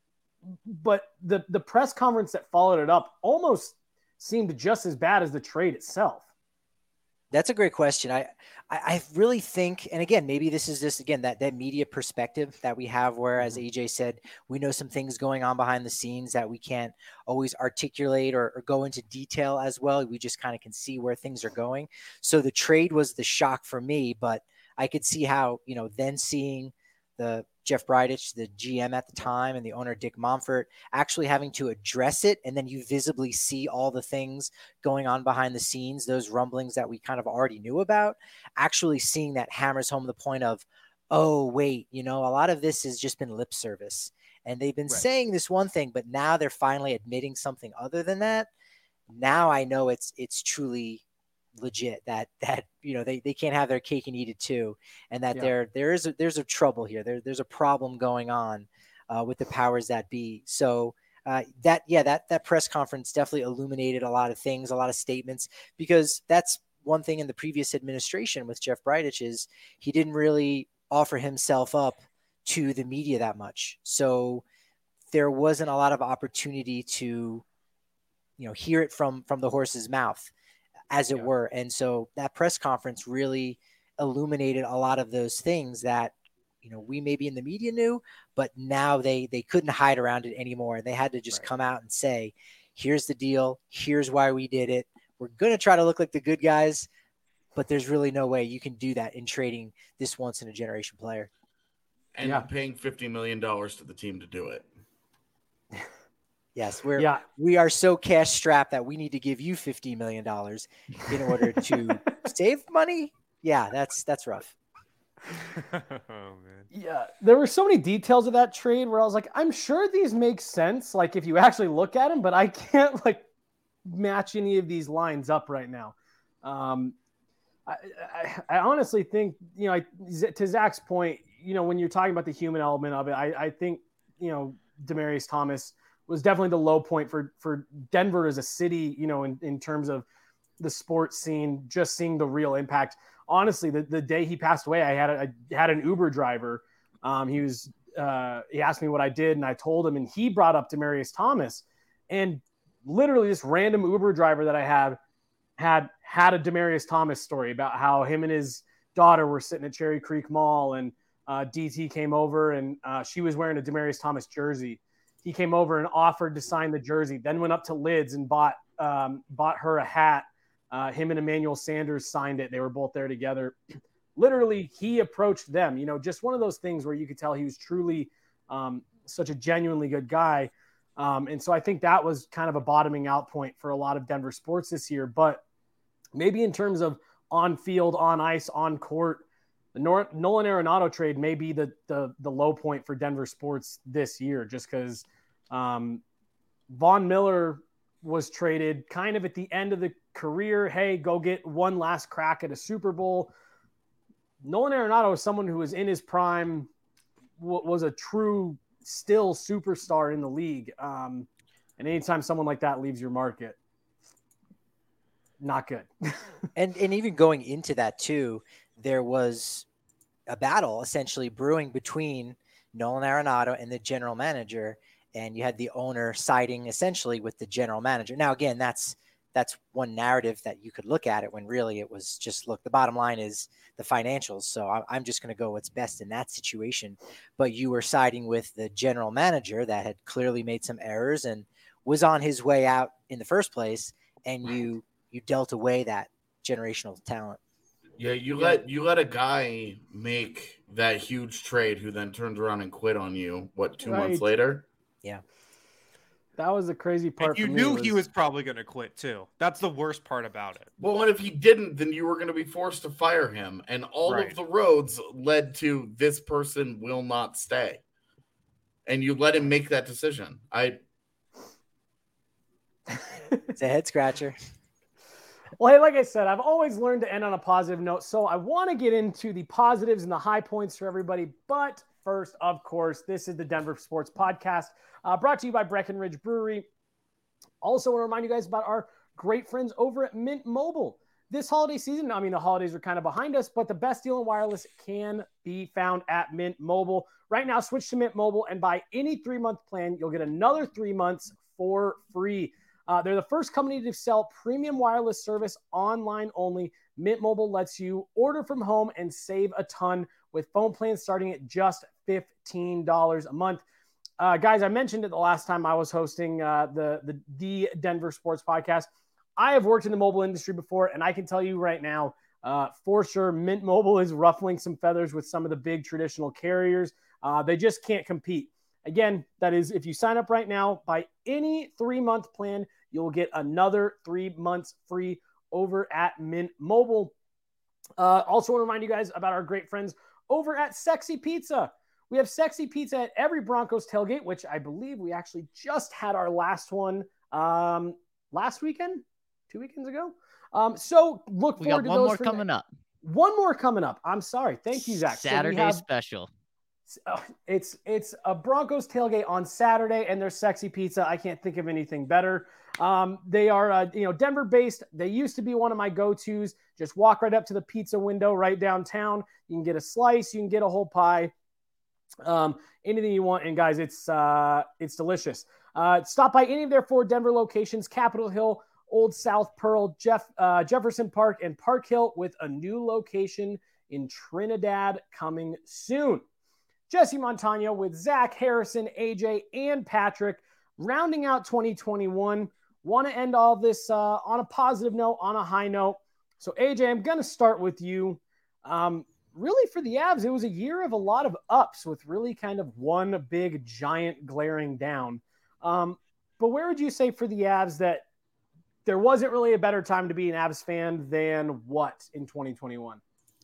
but the, the press conference that followed it up almost seemed just as bad as the trade itself. That's a great question. I, I, I really think, and again, maybe this is just, again, that, that media perspective that we have, where, as A J said, we know some things going on behind the scenes that we can't always articulate or, or go into detail as well. We just kind of can see where things are going. So the trade was the shock for me, but I could see how, you know, then seeing the Jeff Bridich, the G M at the time, and the owner Dick Monfort actually having to address it. And then you visibly see all the things going on behind the scenes, those rumblings that we kind of already knew about, actually seeing that hammers home the point of, oh, wait, you know, a lot of this has just been lip service. And they've been right. saying this one thing, but now they're finally admitting something other than that. Now I know it's, it's truly legit, that that you know they, they can't have their cake and eat it too, and that yeah. there there is a, there's a trouble here. There there's a problem going on uh, with the powers that be. So uh, that yeah that that press conference definitely illuminated a lot of things, a lot of statements, because that's one thing in the previous administration with Jeff Bridich is he didn't really offer himself up to the media that much. So there wasn't a lot of opportunity to you know hear it from from the horse's mouth, as it yeah. were. And so that press conference really illuminated a lot of those things that, you know, we maybe in the media knew, but now they, they couldn't hide around it anymore. And they had to just right. come out and say, here's the deal. Here's why we did it. We're going to try to look like the good guys, but there's really no way you can do that in trading this once in a generation player. And yeah. paying fifty million dollars to the team to do it. Yes, we're yeah. we are so cash strapped that we need to give you fifty million dollars in order to save money. Yeah, that's that's rough. Oh man. Yeah, there were so many details of that trade where I was like, I'm sure these make sense, like if you actually look at them, but I can't like match any of these lines up right now. Um, I, I, I honestly think, you know, I, to Zach's point, you know, when you're talking about the human element of it, I, I think, you know, Demaryius Thomas was definitely the low point for, for Denver as a city, you know, in, in terms of the sports scene, just seeing the real impact. Honestly, the, the day he passed away, I had a, I had an Uber driver. Um, he was, uh, he asked me what I did, and I told him, and he brought up Demaryius Thomas, and literally this random Uber driver that I had had had a Demaryius Thomas story about how him and his daughter were sitting at Cherry Creek Mall, and uh, D T came over, and uh, she was wearing a Demaryius Thomas jersey. He came over and offered to sign the jersey, then went up to Lids and bought um, bought her a hat. Uh, him and Emmanuel Sanders signed it. They were both there together. Literally, he approached them. You know, just one of those things where you could tell he was truly um, such a genuinely good guy. Um, and so I think that was kind of a bottoming out point for a lot of Denver sports this year. But maybe in terms of on field, on ice, on court, the Nor- Nolan Arenado trade may be the, the the low point for Denver sports this year, just because, um, Von Miller was traded kind of at the end of the career. Hey, go get one last crack at a Super Bowl. Nolan Arenado is someone who was in his prime, w- was a true still superstar in the league. Um, and anytime someone like that leaves your market, not good. and and even going into that too, there was a battle essentially brewing between Nolan Arenado and the general manager, and you had the owner siding essentially with the general manager. Now, again, that's that's one narrative that you could look at it when really it was just, look, the bottom line is the financials. So I, I'm just going to go what's best in that situation. But you were siding with the general manager that had clearly made some errors and was on his way out in the first place, and you you dealt away that generational talent. Yeah, you let you let a guy make that huge trade who then turns around and quit on you, what, two Right. months later? Yeah. That was the crazy part. And you for me knew was, he was probably going to quit too. That's the worst part about it. Well, and if he didn't, then you were going to be forced to fire him. And all Right. of the roads led to this person will not stay. And you let him make that decision. I It's a head scratcher. Well, hey, like I said, I've always learned to end on a positive note. So I want to get into the positives and the high points for everybody. But first, of course, this is the Denver Sports Podcast, uh, brought to you by Breckenridge Brewery. Also want to remind you guys about our great friends over at Mint Mobile. This holiday season, I mean, the holidays are kind of behind us, but the best deal in wireless can be found at Mint Mobile. Right now, switch to Mint Mobile and buy any three-month plan. You'll get another three months for free. Uh, they're the first company to sell premium wireless service online only. Mint Mobile lets you order from home and save a ton with phone plans starting at just fifteen dollars a month. Uh, guys, I mentioned it the last time I was hosting uh, the, the, the Denver Sports Podcast. I have worked in the mobile industry before, and I can tell you right now, uh, for sure, Mint Mobile is ruffling some feathers with some of the big traditional carriers. Uh, they just can't compete. Again, that is, if you sign up right now, by any three-month plan, you'll get another three months free over at Mint Mobile. Uh, also want to remind you guys about our great friends over at Sexy Pizza. We have Sexy Pizza at every Broncos tailgate, which I believe we actually just had our last one um, last weekend, two weekends ago. Um, so look We forward got to one those more for coming up. One more coming up. I'm sorry. Thank you, Zach. So we Saturday have- special. Uh, it's it's a Broncos tailgate on Saturday, and there's Sexy Pizza. I can't think of anything better. Um, they are uh, you know Denver based. They used to be one of my go-tos. Just walk right up to the pizza window right downtown. You can get a slice. You can get a whole pie. Um, anything you want, and guys, it's uh, it's delicious. Uh, stop by any of their four Denver locations: Capitol Hill, Old South Pearl, Jeff uh, Jefferson Park, and Park Hill, with a new location in Trinidad coming soon. Jesse Montano with Zach, Harrison, A J, and Patrick, rounding out twenty twenty-one. Want to end all this uh, on a positive note, on a high note. So, A J, I'm going to start with you. Um, really, for the Avs, it was a year of a lot of ups with really kind of one big, giant glaring down. Um, but where would you say for the Avs that there wasn't really a better time to be an Avs fan than what in twenty twenty-one?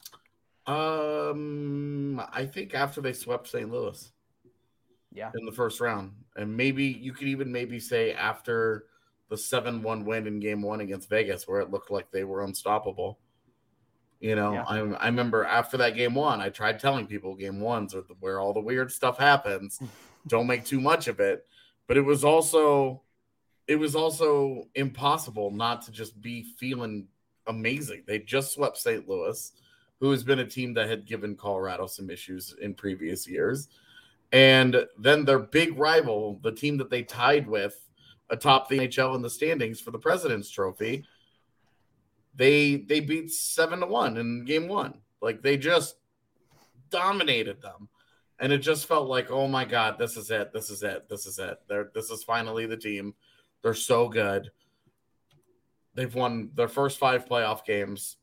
Um, I think after they swept Saint Louis, yeah, in the first round, and maybe you could even maybe say after the seven one win in Game One against Vegas, where it looked like they were unstoppable. You know, Yeah. I I remember after that Game One, I tried telling people Game Ones are the, where all the weird stuff happens. Don't make too much of it, but it was also it was also impossible not to just be feeling amazing. They just swept Saint Louis, who has been a team that had given Colorado some issues in previous years. And then their big rival, the team that they tied with atop the N H L in the standings for the President's Trophy, they they beat seven to one in game one. Like, they just dominated them. And it just felt like, oh my God, this is it. This is it. This is it. They're, this is finally the team. They're so good. They've won their first five playoff games.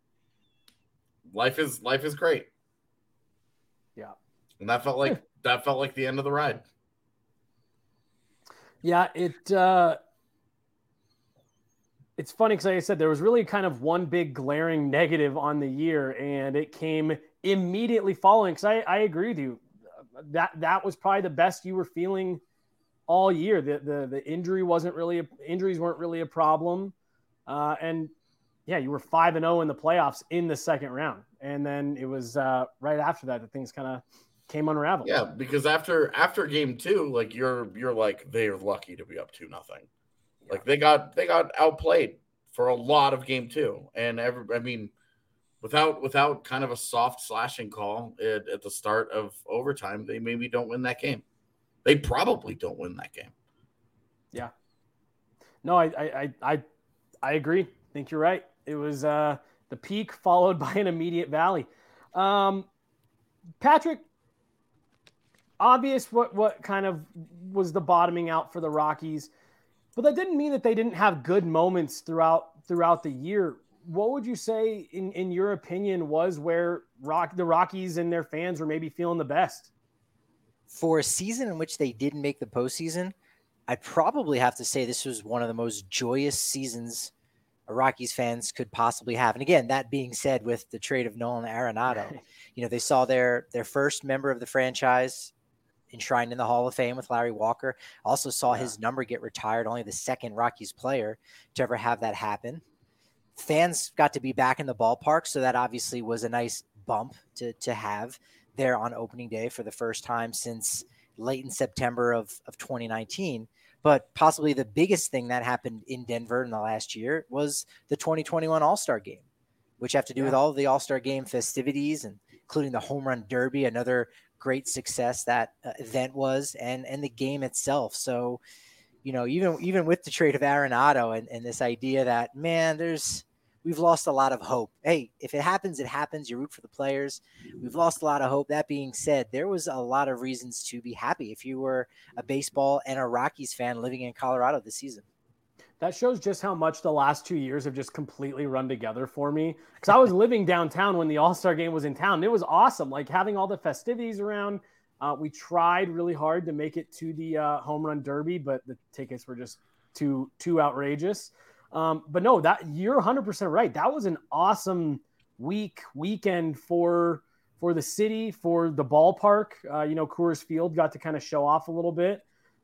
Life is life is great. Yeah. And that felt like that felt like the end of the ride. Yeah, it uh it's funny because, like I said, there was really kind of one big glaring negative on the year, and it came immediately following. Because I, I agree with you, that that was probably the best you were feeling all year. The the the injury wasn't really a, injuries weren't really a problem, uh, and yeah, you were five and zero in the playoffs in the second round, and then it was uh, right after that that things kind of came unraveled. Yeah, because after after game two, like you're you're like they're lucky to be up two nothing. Yeah. Like they got they got outplayed for a lot of game two, and every I mean, without without kind of a soft slashing call at, at the start of overtime, they maybe don't win that game. They probably don't win that game. Yeah. No, I I I I agree. I think you're right. It was uh, the peak followed by an immediate valley. Um, Patrick, obvious what what kind of was the bottoming out for the Rockies, but that didn't mean that they didn't have good moments throughout throughout the year. What would you say, in, in your opinion, was where Rock the Rockies and their fans were maybe feeling the best? For a season in which they didn't make the postseason, I'd probably have to say this was one of the most joyous seasons Rockies fans could possibly have. And again, that being said, with the trade of Nolan Arenado, you know, they saw their their first member of the franchise enshrined in the Hall of Fame with Larry Walker. Also saw yeah. his number get retired, only the second Rockies player to ever have that happen. Fans got to be back in the ballpark, so that obviously was a nice bump to to have there on opening day for the first time since late in September of, of twenty nineteen. But possibly the biggest thing that happened in Denver in the last year was the twenty twenty-one All-Star Game, which have to do yeah. with all of the All-Star Game festivities, and including the Home Run Derby, another great success that uh, event was, and and the game itself. So, you know, even even with the trade of Arenado and, and this idea that, man, there's we've lost a lot of hope. Hey, if it happens, it happens. You root for the players. We've lost a lot of hope. That being said, there was a lot of reasons to be happy if you were a baseball and a Rockies fan living in Colorado this season. That shows just how much the last two years have just completely run together for me. Because I was living downtown when the All-Star Game was in town. It was awesome, like having all the festivities around. Uh, we tried really hard to make it to the uh, Home Run Derby, but the tickets were just too too outrageous. Um, but no, that you're one hundred percent right. That was an awesome week, weekend for for the city, for the ballpark. Uh, you know, Coors Field got to kind of show off a little bit.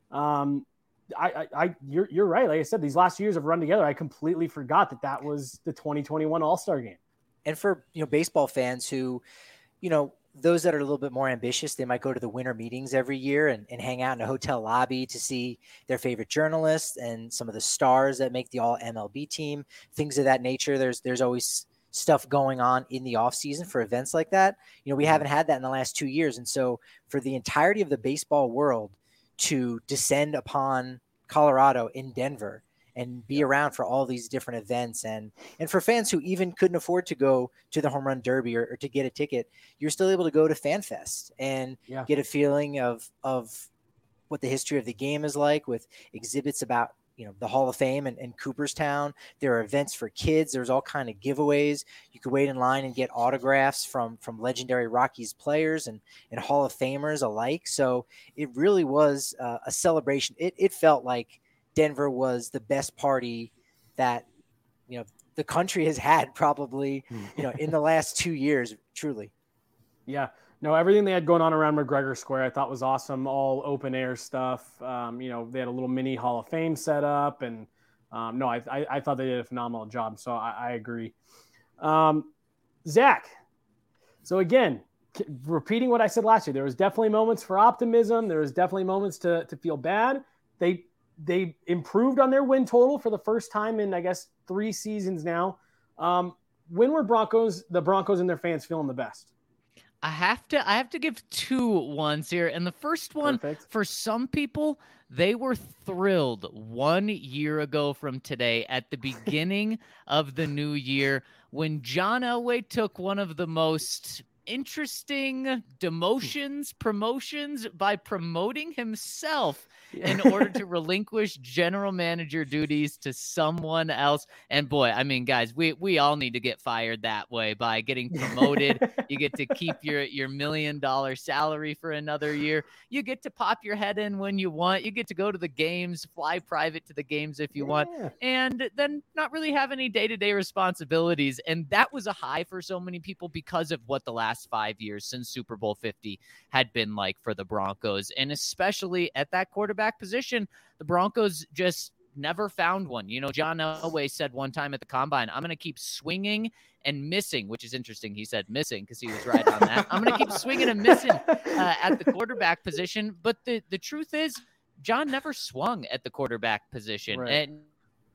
Um, I, I, I, you're you're right. Like I said, these last years have run together. I completely forgot that that was the twenty twenty-one All-Star Game. And for you know baseball fans who, you know. Those that are a little bit more ambitious, they might go to the winter meetings every year and, and hang out in a hotel lobby to see their favorite journalists and some of the stars that make the all M L B team, things of that nature. There's there's always stuff going on in the off season for events like that. You know, we haven't had that in the last two years. And so for the entirety of the baseball world to descend upon Colorado in Denver and be around for all these different events. And, and for fans who even couldn't afford to go to the Home Run Derby or, or to get a ticket, you're still able to go to FanFest and yeah. get a feeling of, of what the history of the game is like, with exhibits about, you know, the Hall of Fame and, and Cooperstown. There are events for kids. There's all kind of giveaways. You could wait in line and get autographs from, from legendary Rockies players and, and Hall of Famers alike. So it really was uh, a celebration. It, it felt like Denver was the best party that, you know, the country has had probably, you know, in the last two years, truly. Yeah, no, everything they had going on around McGregor Square, I thought was awesome. All open air stuff. Um, you know, they had a little mini Hall of Fame set up, and um, no, I, I, I thought they did a phenomenal job. So I, I agree. Um, Zach. So again, repeating what I said last year, there was definitely moments for optimism. There was definitely moments to, to feel bad. They, They improved on their win total for the first time in, I guess, three seasons now. Um, when were Broncos, the Broncos and their fans feeling the best? I have to, I have to give two ones here. And the first one, Perfect. For some people, they were thrilled one year ago from today at the beginning of the new year when John Elway took one of the most interesting demotions, promotions by promoting himself in order to relinquish general manager duties to someone else. And boy, I mean, guys, we, we all need to get fired that way by getting promoted. You get to keep your, your million dollar salary for another year. You get to pop your head in when you want. You get to go to the games, fly private to the games if you yeah. want, and then not really have any day-to-day responsibilities. And that was a high for so many people because of what the last last five years since Super Bowl fifty had been like for the Broncos. And especially at that quarterback position, the Broncos just never found one. You know, John Elway said one time at the Combine, I'm going to keep swinging and missing, which is interesting. He said missing because he was right on that. I'm going to keep swinging and missing uh, at the quarterback position. But the, the truth is, John never swung at the quarterback position. Right. And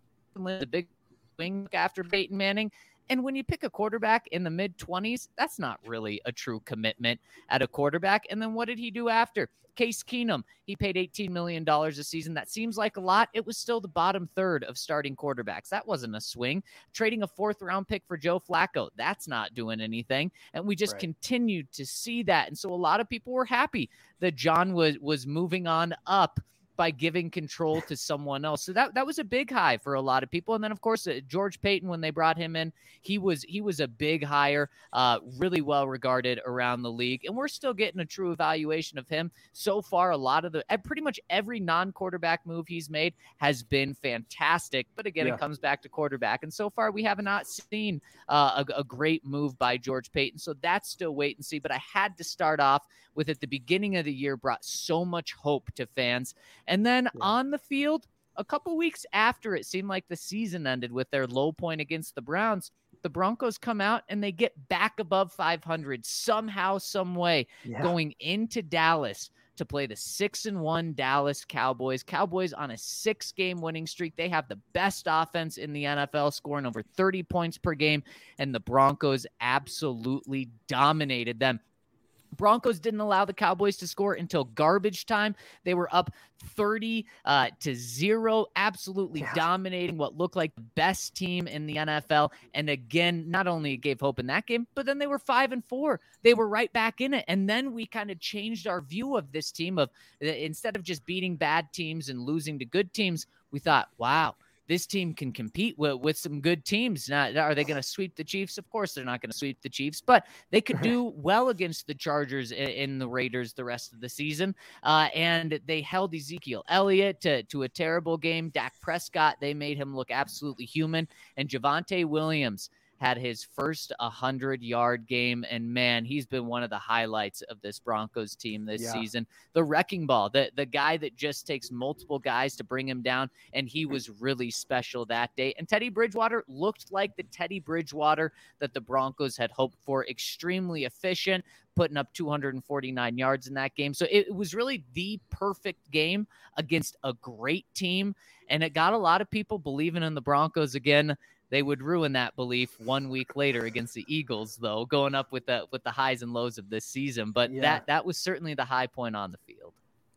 the big swing after Peyton Manning. And when you pick a quarterback in the mid-twenties, that's not really a true commitment at a quarterback. And then what did he do after? Case Keenum, he paid eighteen million dollars a season. That seems like a lot. It was still the bottom third of starting quarterbacks. That wasn't a swing. Trading a fourth-round pick for Joe Flacco, that's not doing anything. And we just right. continued to see that. And so a lot of people were happy that John was, was moving on up by giving control to someone else. So that, that was a big high for a lot of people. And then, of course, uh, George Payton, when they brought him in, he was he was a big hire, uh, really well regarded around the league. And we're still getting a true evaluation of him. So far, a lot of the, pretty much every non-quarterback move he's made has been fantastic. But again, yeah. it comes back to quarterback. And so far, we have not seen uh, a, a great move by George Payton. So that's still wait and see. But I had to start off with at the beginning of the year brought so much hope to fans. And then yeah. on the field, a couple weeks after it seemed like the season ended with their low point against the Browns, the Broncos come out and they get back above five hundred somehow, some way, yeah. going into Dallas to play the six and one Dallas Cowboys. Cowboys on a six-game winning streak. They have the best offense in the N F L, scoring over thirty points per game, and the Broncos absolutely dominated them. Broncos didn't allow the Cowboys to score until garbage time. They were up thirty uh, to zero, absolutely yeah. dominating what looked like the best team in the N F L. And again, not only it gave hope in that game, but then they were five and four. They were right back in it. And then we kind of changed our view of this team of instead of just beating bad teams and losing to good teams, we thought, wow, this team can compete with, with some good teams. Now, are they going to sweep the Chiefs? Of course, they're not going to sweep the Chiefs, but they could do well against the Chargers and, and the Raiders the rest of the season. Uh, and they held Ezekiel Elliott to, to a terrible game. Dak Prescott, they made him look absolutely human. And Javonte Williams had his first one hundred-yard game, and man, he's been one of the highlights of this Broncos team this yeah. season. The wrecking ball, the, the guy that just takes multiple guys to bring him down, and he was really special that day. And Teddy Bridgewater looked like the Teddy Bridgewater that the Broncos had hoped for, extremely efficient, putting up two hundred forty-nine yards in that game. So it, it was really the perfect game against a great team, and it got a lot of people believing in the Broncos again. They would ruin that belief one week later against the Eagles, though, going up with the with the highs and lows of this season. But yeah. that that was certainly the high point on the field.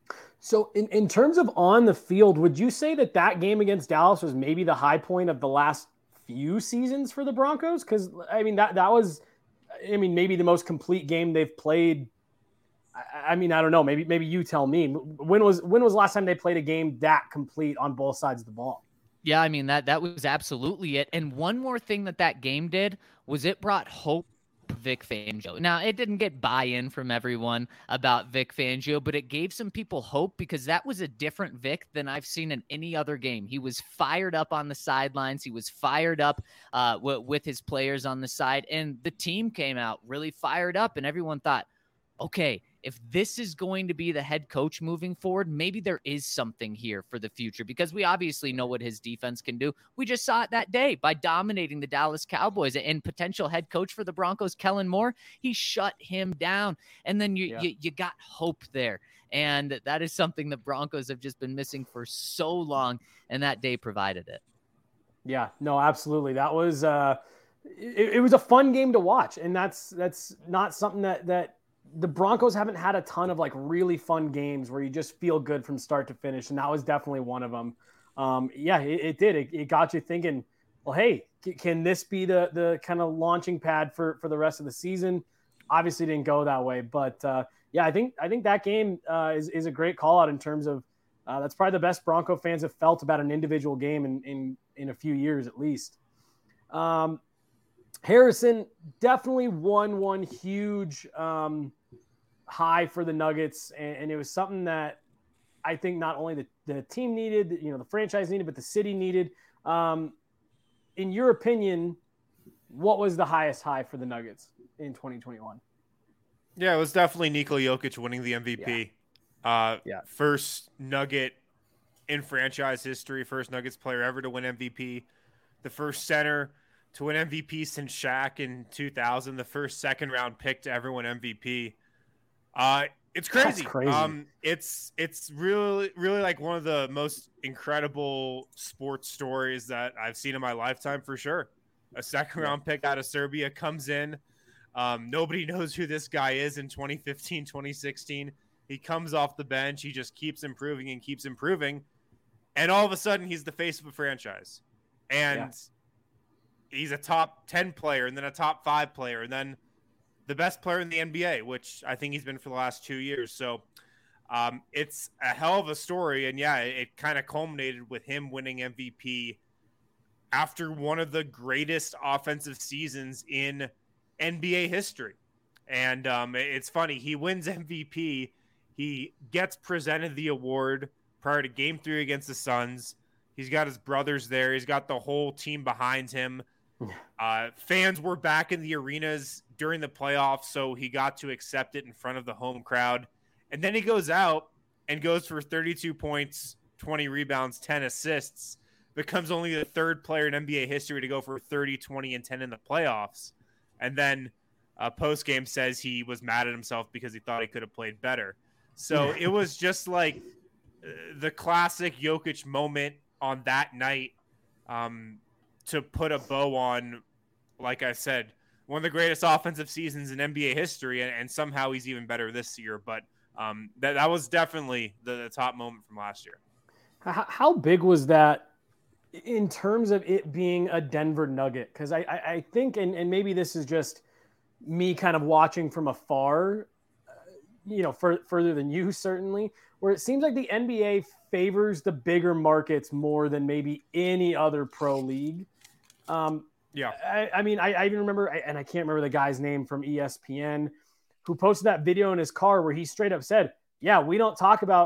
So in, in terms of on the field, would you say that that game against Dallas was maybe the high point of the last few seasons for the Broncos? Because, I mean, that, that was, I mean, maybe the most complete game they've played. I, I mean, I don't know. Maybe maybe you tell me. When was when was the last time they played a game that complete on both sides of the ball? Yeah, I mean, that that was absolutely it. And one more thing that that game did was it brought hope to Vic Fangio. Now, it didn't get buy-in from everyone about Vic Fangio, but it gave some people hope because that was a different Vic than I've seen in any other game. He was fired up on the sidelines. He was fired up uh, w- with his players on the side, and the team came out really fired up, and everyone thought, okay, if this is going to be the head coach moving forward, maybe there is something here for the future because we obviously know what his defense can do. We just saw it that day by dominating the Dallas Cowboys, and potential head coach for the Broncos, Kellen Moore, he shut him down. And then you, yeah. you, you got hope there. And that is something the Broncos have just been missing for so long. And that day provided it. Yeah, no, absolutely. That was, uh, it, it was a fun game to watch. And that's, that's not something that, that, the Broncos haven't had a ton of like really fun games where you just feel good from start to finish. And that was definitely one of them. Um, yeah, it, it did. It, it got you thinking, well, hey, c- can this be the, the kind of launching pad for, for the rest of the season? Obviously didn't go that way, but uh, yeah, I think, I think that game uh, is, is a great call out in terms of uh, that's probably the best Bronco fans have felt about an individual game in, in, in a few years at least. Um, Harrison definitely won one huge um, high for the Nuggets, and, and it was something that I think not only the, the team needed, you know, the franchise needed, but the city needed. Um, in your opinion, what was the highest high for the Nuggets in twenty twenty-one? Yeah, it was definitely Nikola Jokic winning the M V P. Yeah. Uh, yeah. First Nugget in franchise history, first Nuggets player ever to win M V P, the first center to win M V P since Shaq in two thousand, the first second round pick to ever win M V P. Uh, it's crazy. That's crazy. Um, it's it's really really like one of the most incredible sports stories that I've seen in my lifetime for sure. A second round yeah. pick out of Serbia comes in. Um, nobody knows who this guy is in twenty fifteen, twenty sixteen. He comes off the bench. He just keeps improving and keeps improving. And all of a sudden, he's the face of a franchise. And yeah. he's a top ten player, and then a top five player, and then the best player in the N B A, which I think he's been for the last two years. So um, it's a hell of a story. And, yeah, it, it kind of culminated with him winning M V P after one of the greatest offensive seasons in N B A history. And um, it's funny. He wins M V P. He gets presented the award prior to game three against the Suns. He's got his brothers there. He's got the whole team behind him. Uh, fans were back in the arenas during the playoffs, so he got to accept it in front of the home crowd. And then he goes out and goes for thirty-two points, twenty rebounds, ten assists. Becomes only the third player in N B A history to go for thirty, twenty, and ten in the playoffs. And then uh, post-game says he was mad at himself because he thought he could have played better. So it was just like the classic Jokic moment on that night um, to put a bow on, like I said, one of the greatest offensive seasons in N B A history, and, and somehow he's even better this year. But um, that, that was definitely the, the top moment from last year. How, how big was that in terms of it being a Denver Nugget? Because I, I, I think, and, and maybe this is just me kind of watching from afar, uh, you know, for, further than you certainly, where it seems like the N B A favors the bigger markets more than maybe any other pro league. Um, yeah. I, I mean, I, I even remember, and I can't remember the guy's name from E S P N who posted that video in his car where he straight up said, yeah, we don't talk about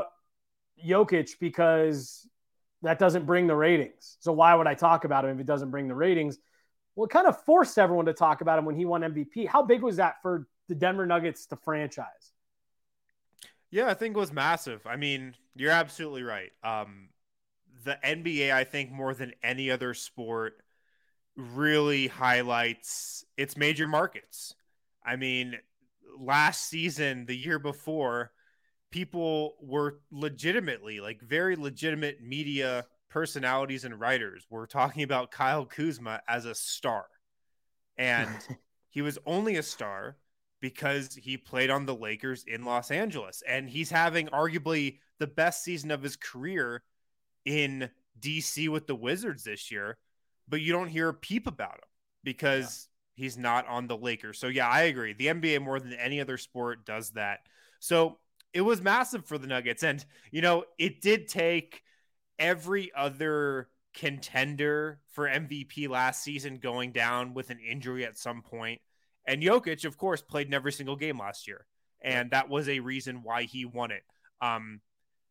Jokic because that doesn't bring the ratings. So why would I talk about him if it doesn't bring the ratings? Well, it kind of forced everyone to talk about him when he won M V P. How big was that for the Denver Nuggets to franchise? Yeah, I think it was massive. I mean, you're absolutely right. Um, the N B A, I think, more than any other sport, really highlights its major markets. I mean, last season, the year before, people were legitimately, like very legitimate media personalities and writers were talking about Kyle Kuzma as a star. And he was only a star because he played on the Lakers in Los Angeles. And he's having arguably the best season of his career in D C with the Wizards this year, but you don't hear a peep about him because yeah. he's not on the Lakers. So yeah, I agree. The N B A more than any other sport does that. So it was massive for the Nuggets. And, you know, it did take every other contender for M V P last season going down with an injury at some point. And Jokic, of course, played in every single game last year. And that was a reason why he won it. Um,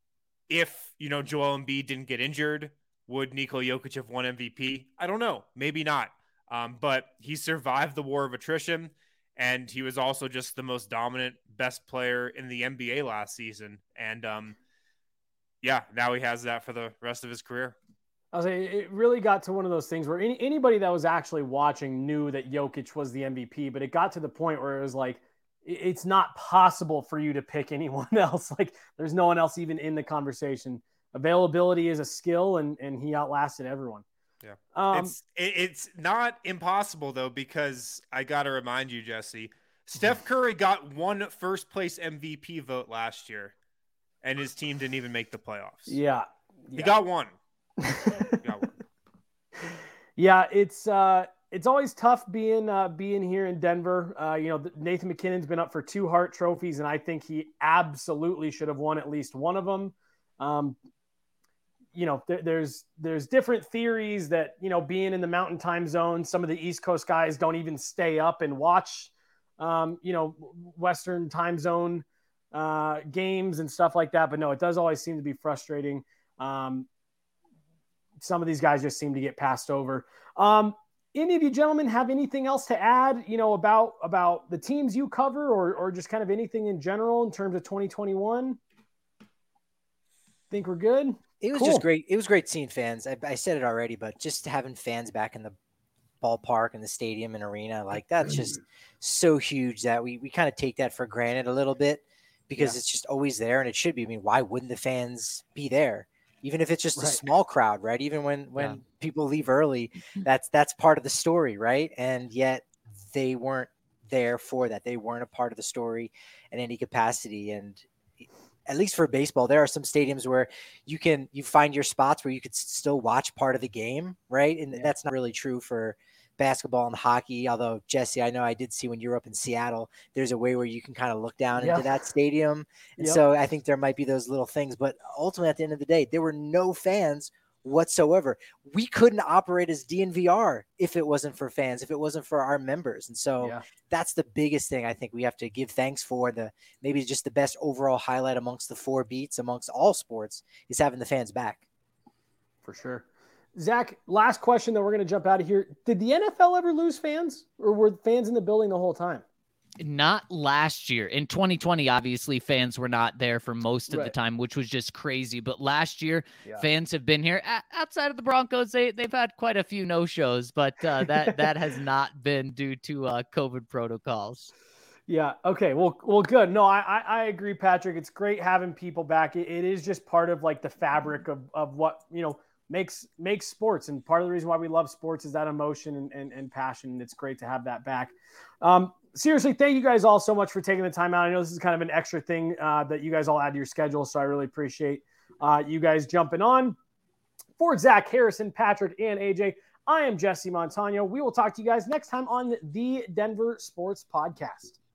if, you know, Joel Embiid didn't get injured, would Nikola Jokic have won M V P? I don't know. Maybe not. Um, but he survived the war of attrition. And he was also just the most dominant, best player in the N B A last season. And, um, yeah, now he has that for the rest of his career. I was saying, it really got to one of those things where any, anybody that was actually watching knew that Jokic was the M V P, but it got to the point where it was like, it's not possible for you to pick anyone else. Like, there's no one else even in the conversation. Availability is a skill, and, and he outlasted everyone. Yeah. Um, it's it, it's not impossible, though, because I got to remind you, Jesse, Steph Curry got one first place M V P vote last year, and his team didn't even make the playoffs. Yeah. He yeah. got one. he got one. Yeah, it's uh, it's always tough being uh, being here in Denver. Uh, you know, Nathan McKinnon's been up for two Hart trophies, and I think he absolutely should have won at least one of them. Um, you know, there, there's there's different theories that, you know, being in the Mountain Time Zone, some of the East Coast guys don't even stay up and watch, um, you know, Western Time Zone uh, games and stuff like that. But no, it does always seem to be frustrating. Um, some of these guys just seem to get passed over. Um, any of you gentlemen have anything else to add, you know, about, about the teams you cover or, or just kind of anything in general in terms of twenty twenty-one? Think we're good? It was Cool. just great. It was great seeing fans. I, I said it already, but just having fans back in the ballpark and the stadium and arena, like that's just so huge that we, we kind of take that for granted a little bit because yeah. it's just always there and it should be. I mean, why wouldn't the fans be there? Even if it's just right. a small crowd, right? Even when, when yeah. people leave early, that's, that's part of the story. Right. And yet they weren't there for that. They weren't a part of the story in any capacity. And at least for baseball, there are some stadiums where you can, you find your spots where you could still watch part of the game. Right. And yeah. that's not really true for basketball and hockey. Although Jesse, I know I did see when you were up in Seattle, there's a way where you can kind of look down yeah. into that stadium. And yep. so I think there might be those little things, but ultimately at the end of the day, there were no fans whatsoever. We couldn't operate as D N V R if it wasn't for fans, if it wasn't for our members. And so yeah. that's the biggest thing I think we have to give thanks for. The maybe just the best overall highlight amongst the four beats amongst all sports is having the fans back. For sure. Zach, last question that we're going to jump out of here. Did the N F L ever lose fans or were fans in the building the whole time? Not last year. In twenty twenty, obviously fans were not there for most of right. the time, which was just crazy. But last year, yeah. fans have been here. A- outside of the Broncos, they, they've had quite a few no-shows, but uh, that, that has not been due to uh, COVID protocols. Yeah. Okay. Well, well, good. No, I, I, I agree, Patrick. It's great having people back. It, it is just part of like the fabric of, of what, you know, makes makes sports, and part of the reason why we love sports is that emotion and, and, and passion, and it's great to have that back. Um, seriously, thank you guys all so much for taking the time out. I know this is kind of an extra thing uh, that you guys all add to your schedule, so I really appreciate uh, you guys jumping on. For Zach, Harrison, Patrick, and A J, I am Jesse Montano. We will talk to you guys next time on the Denver Sports Podcast.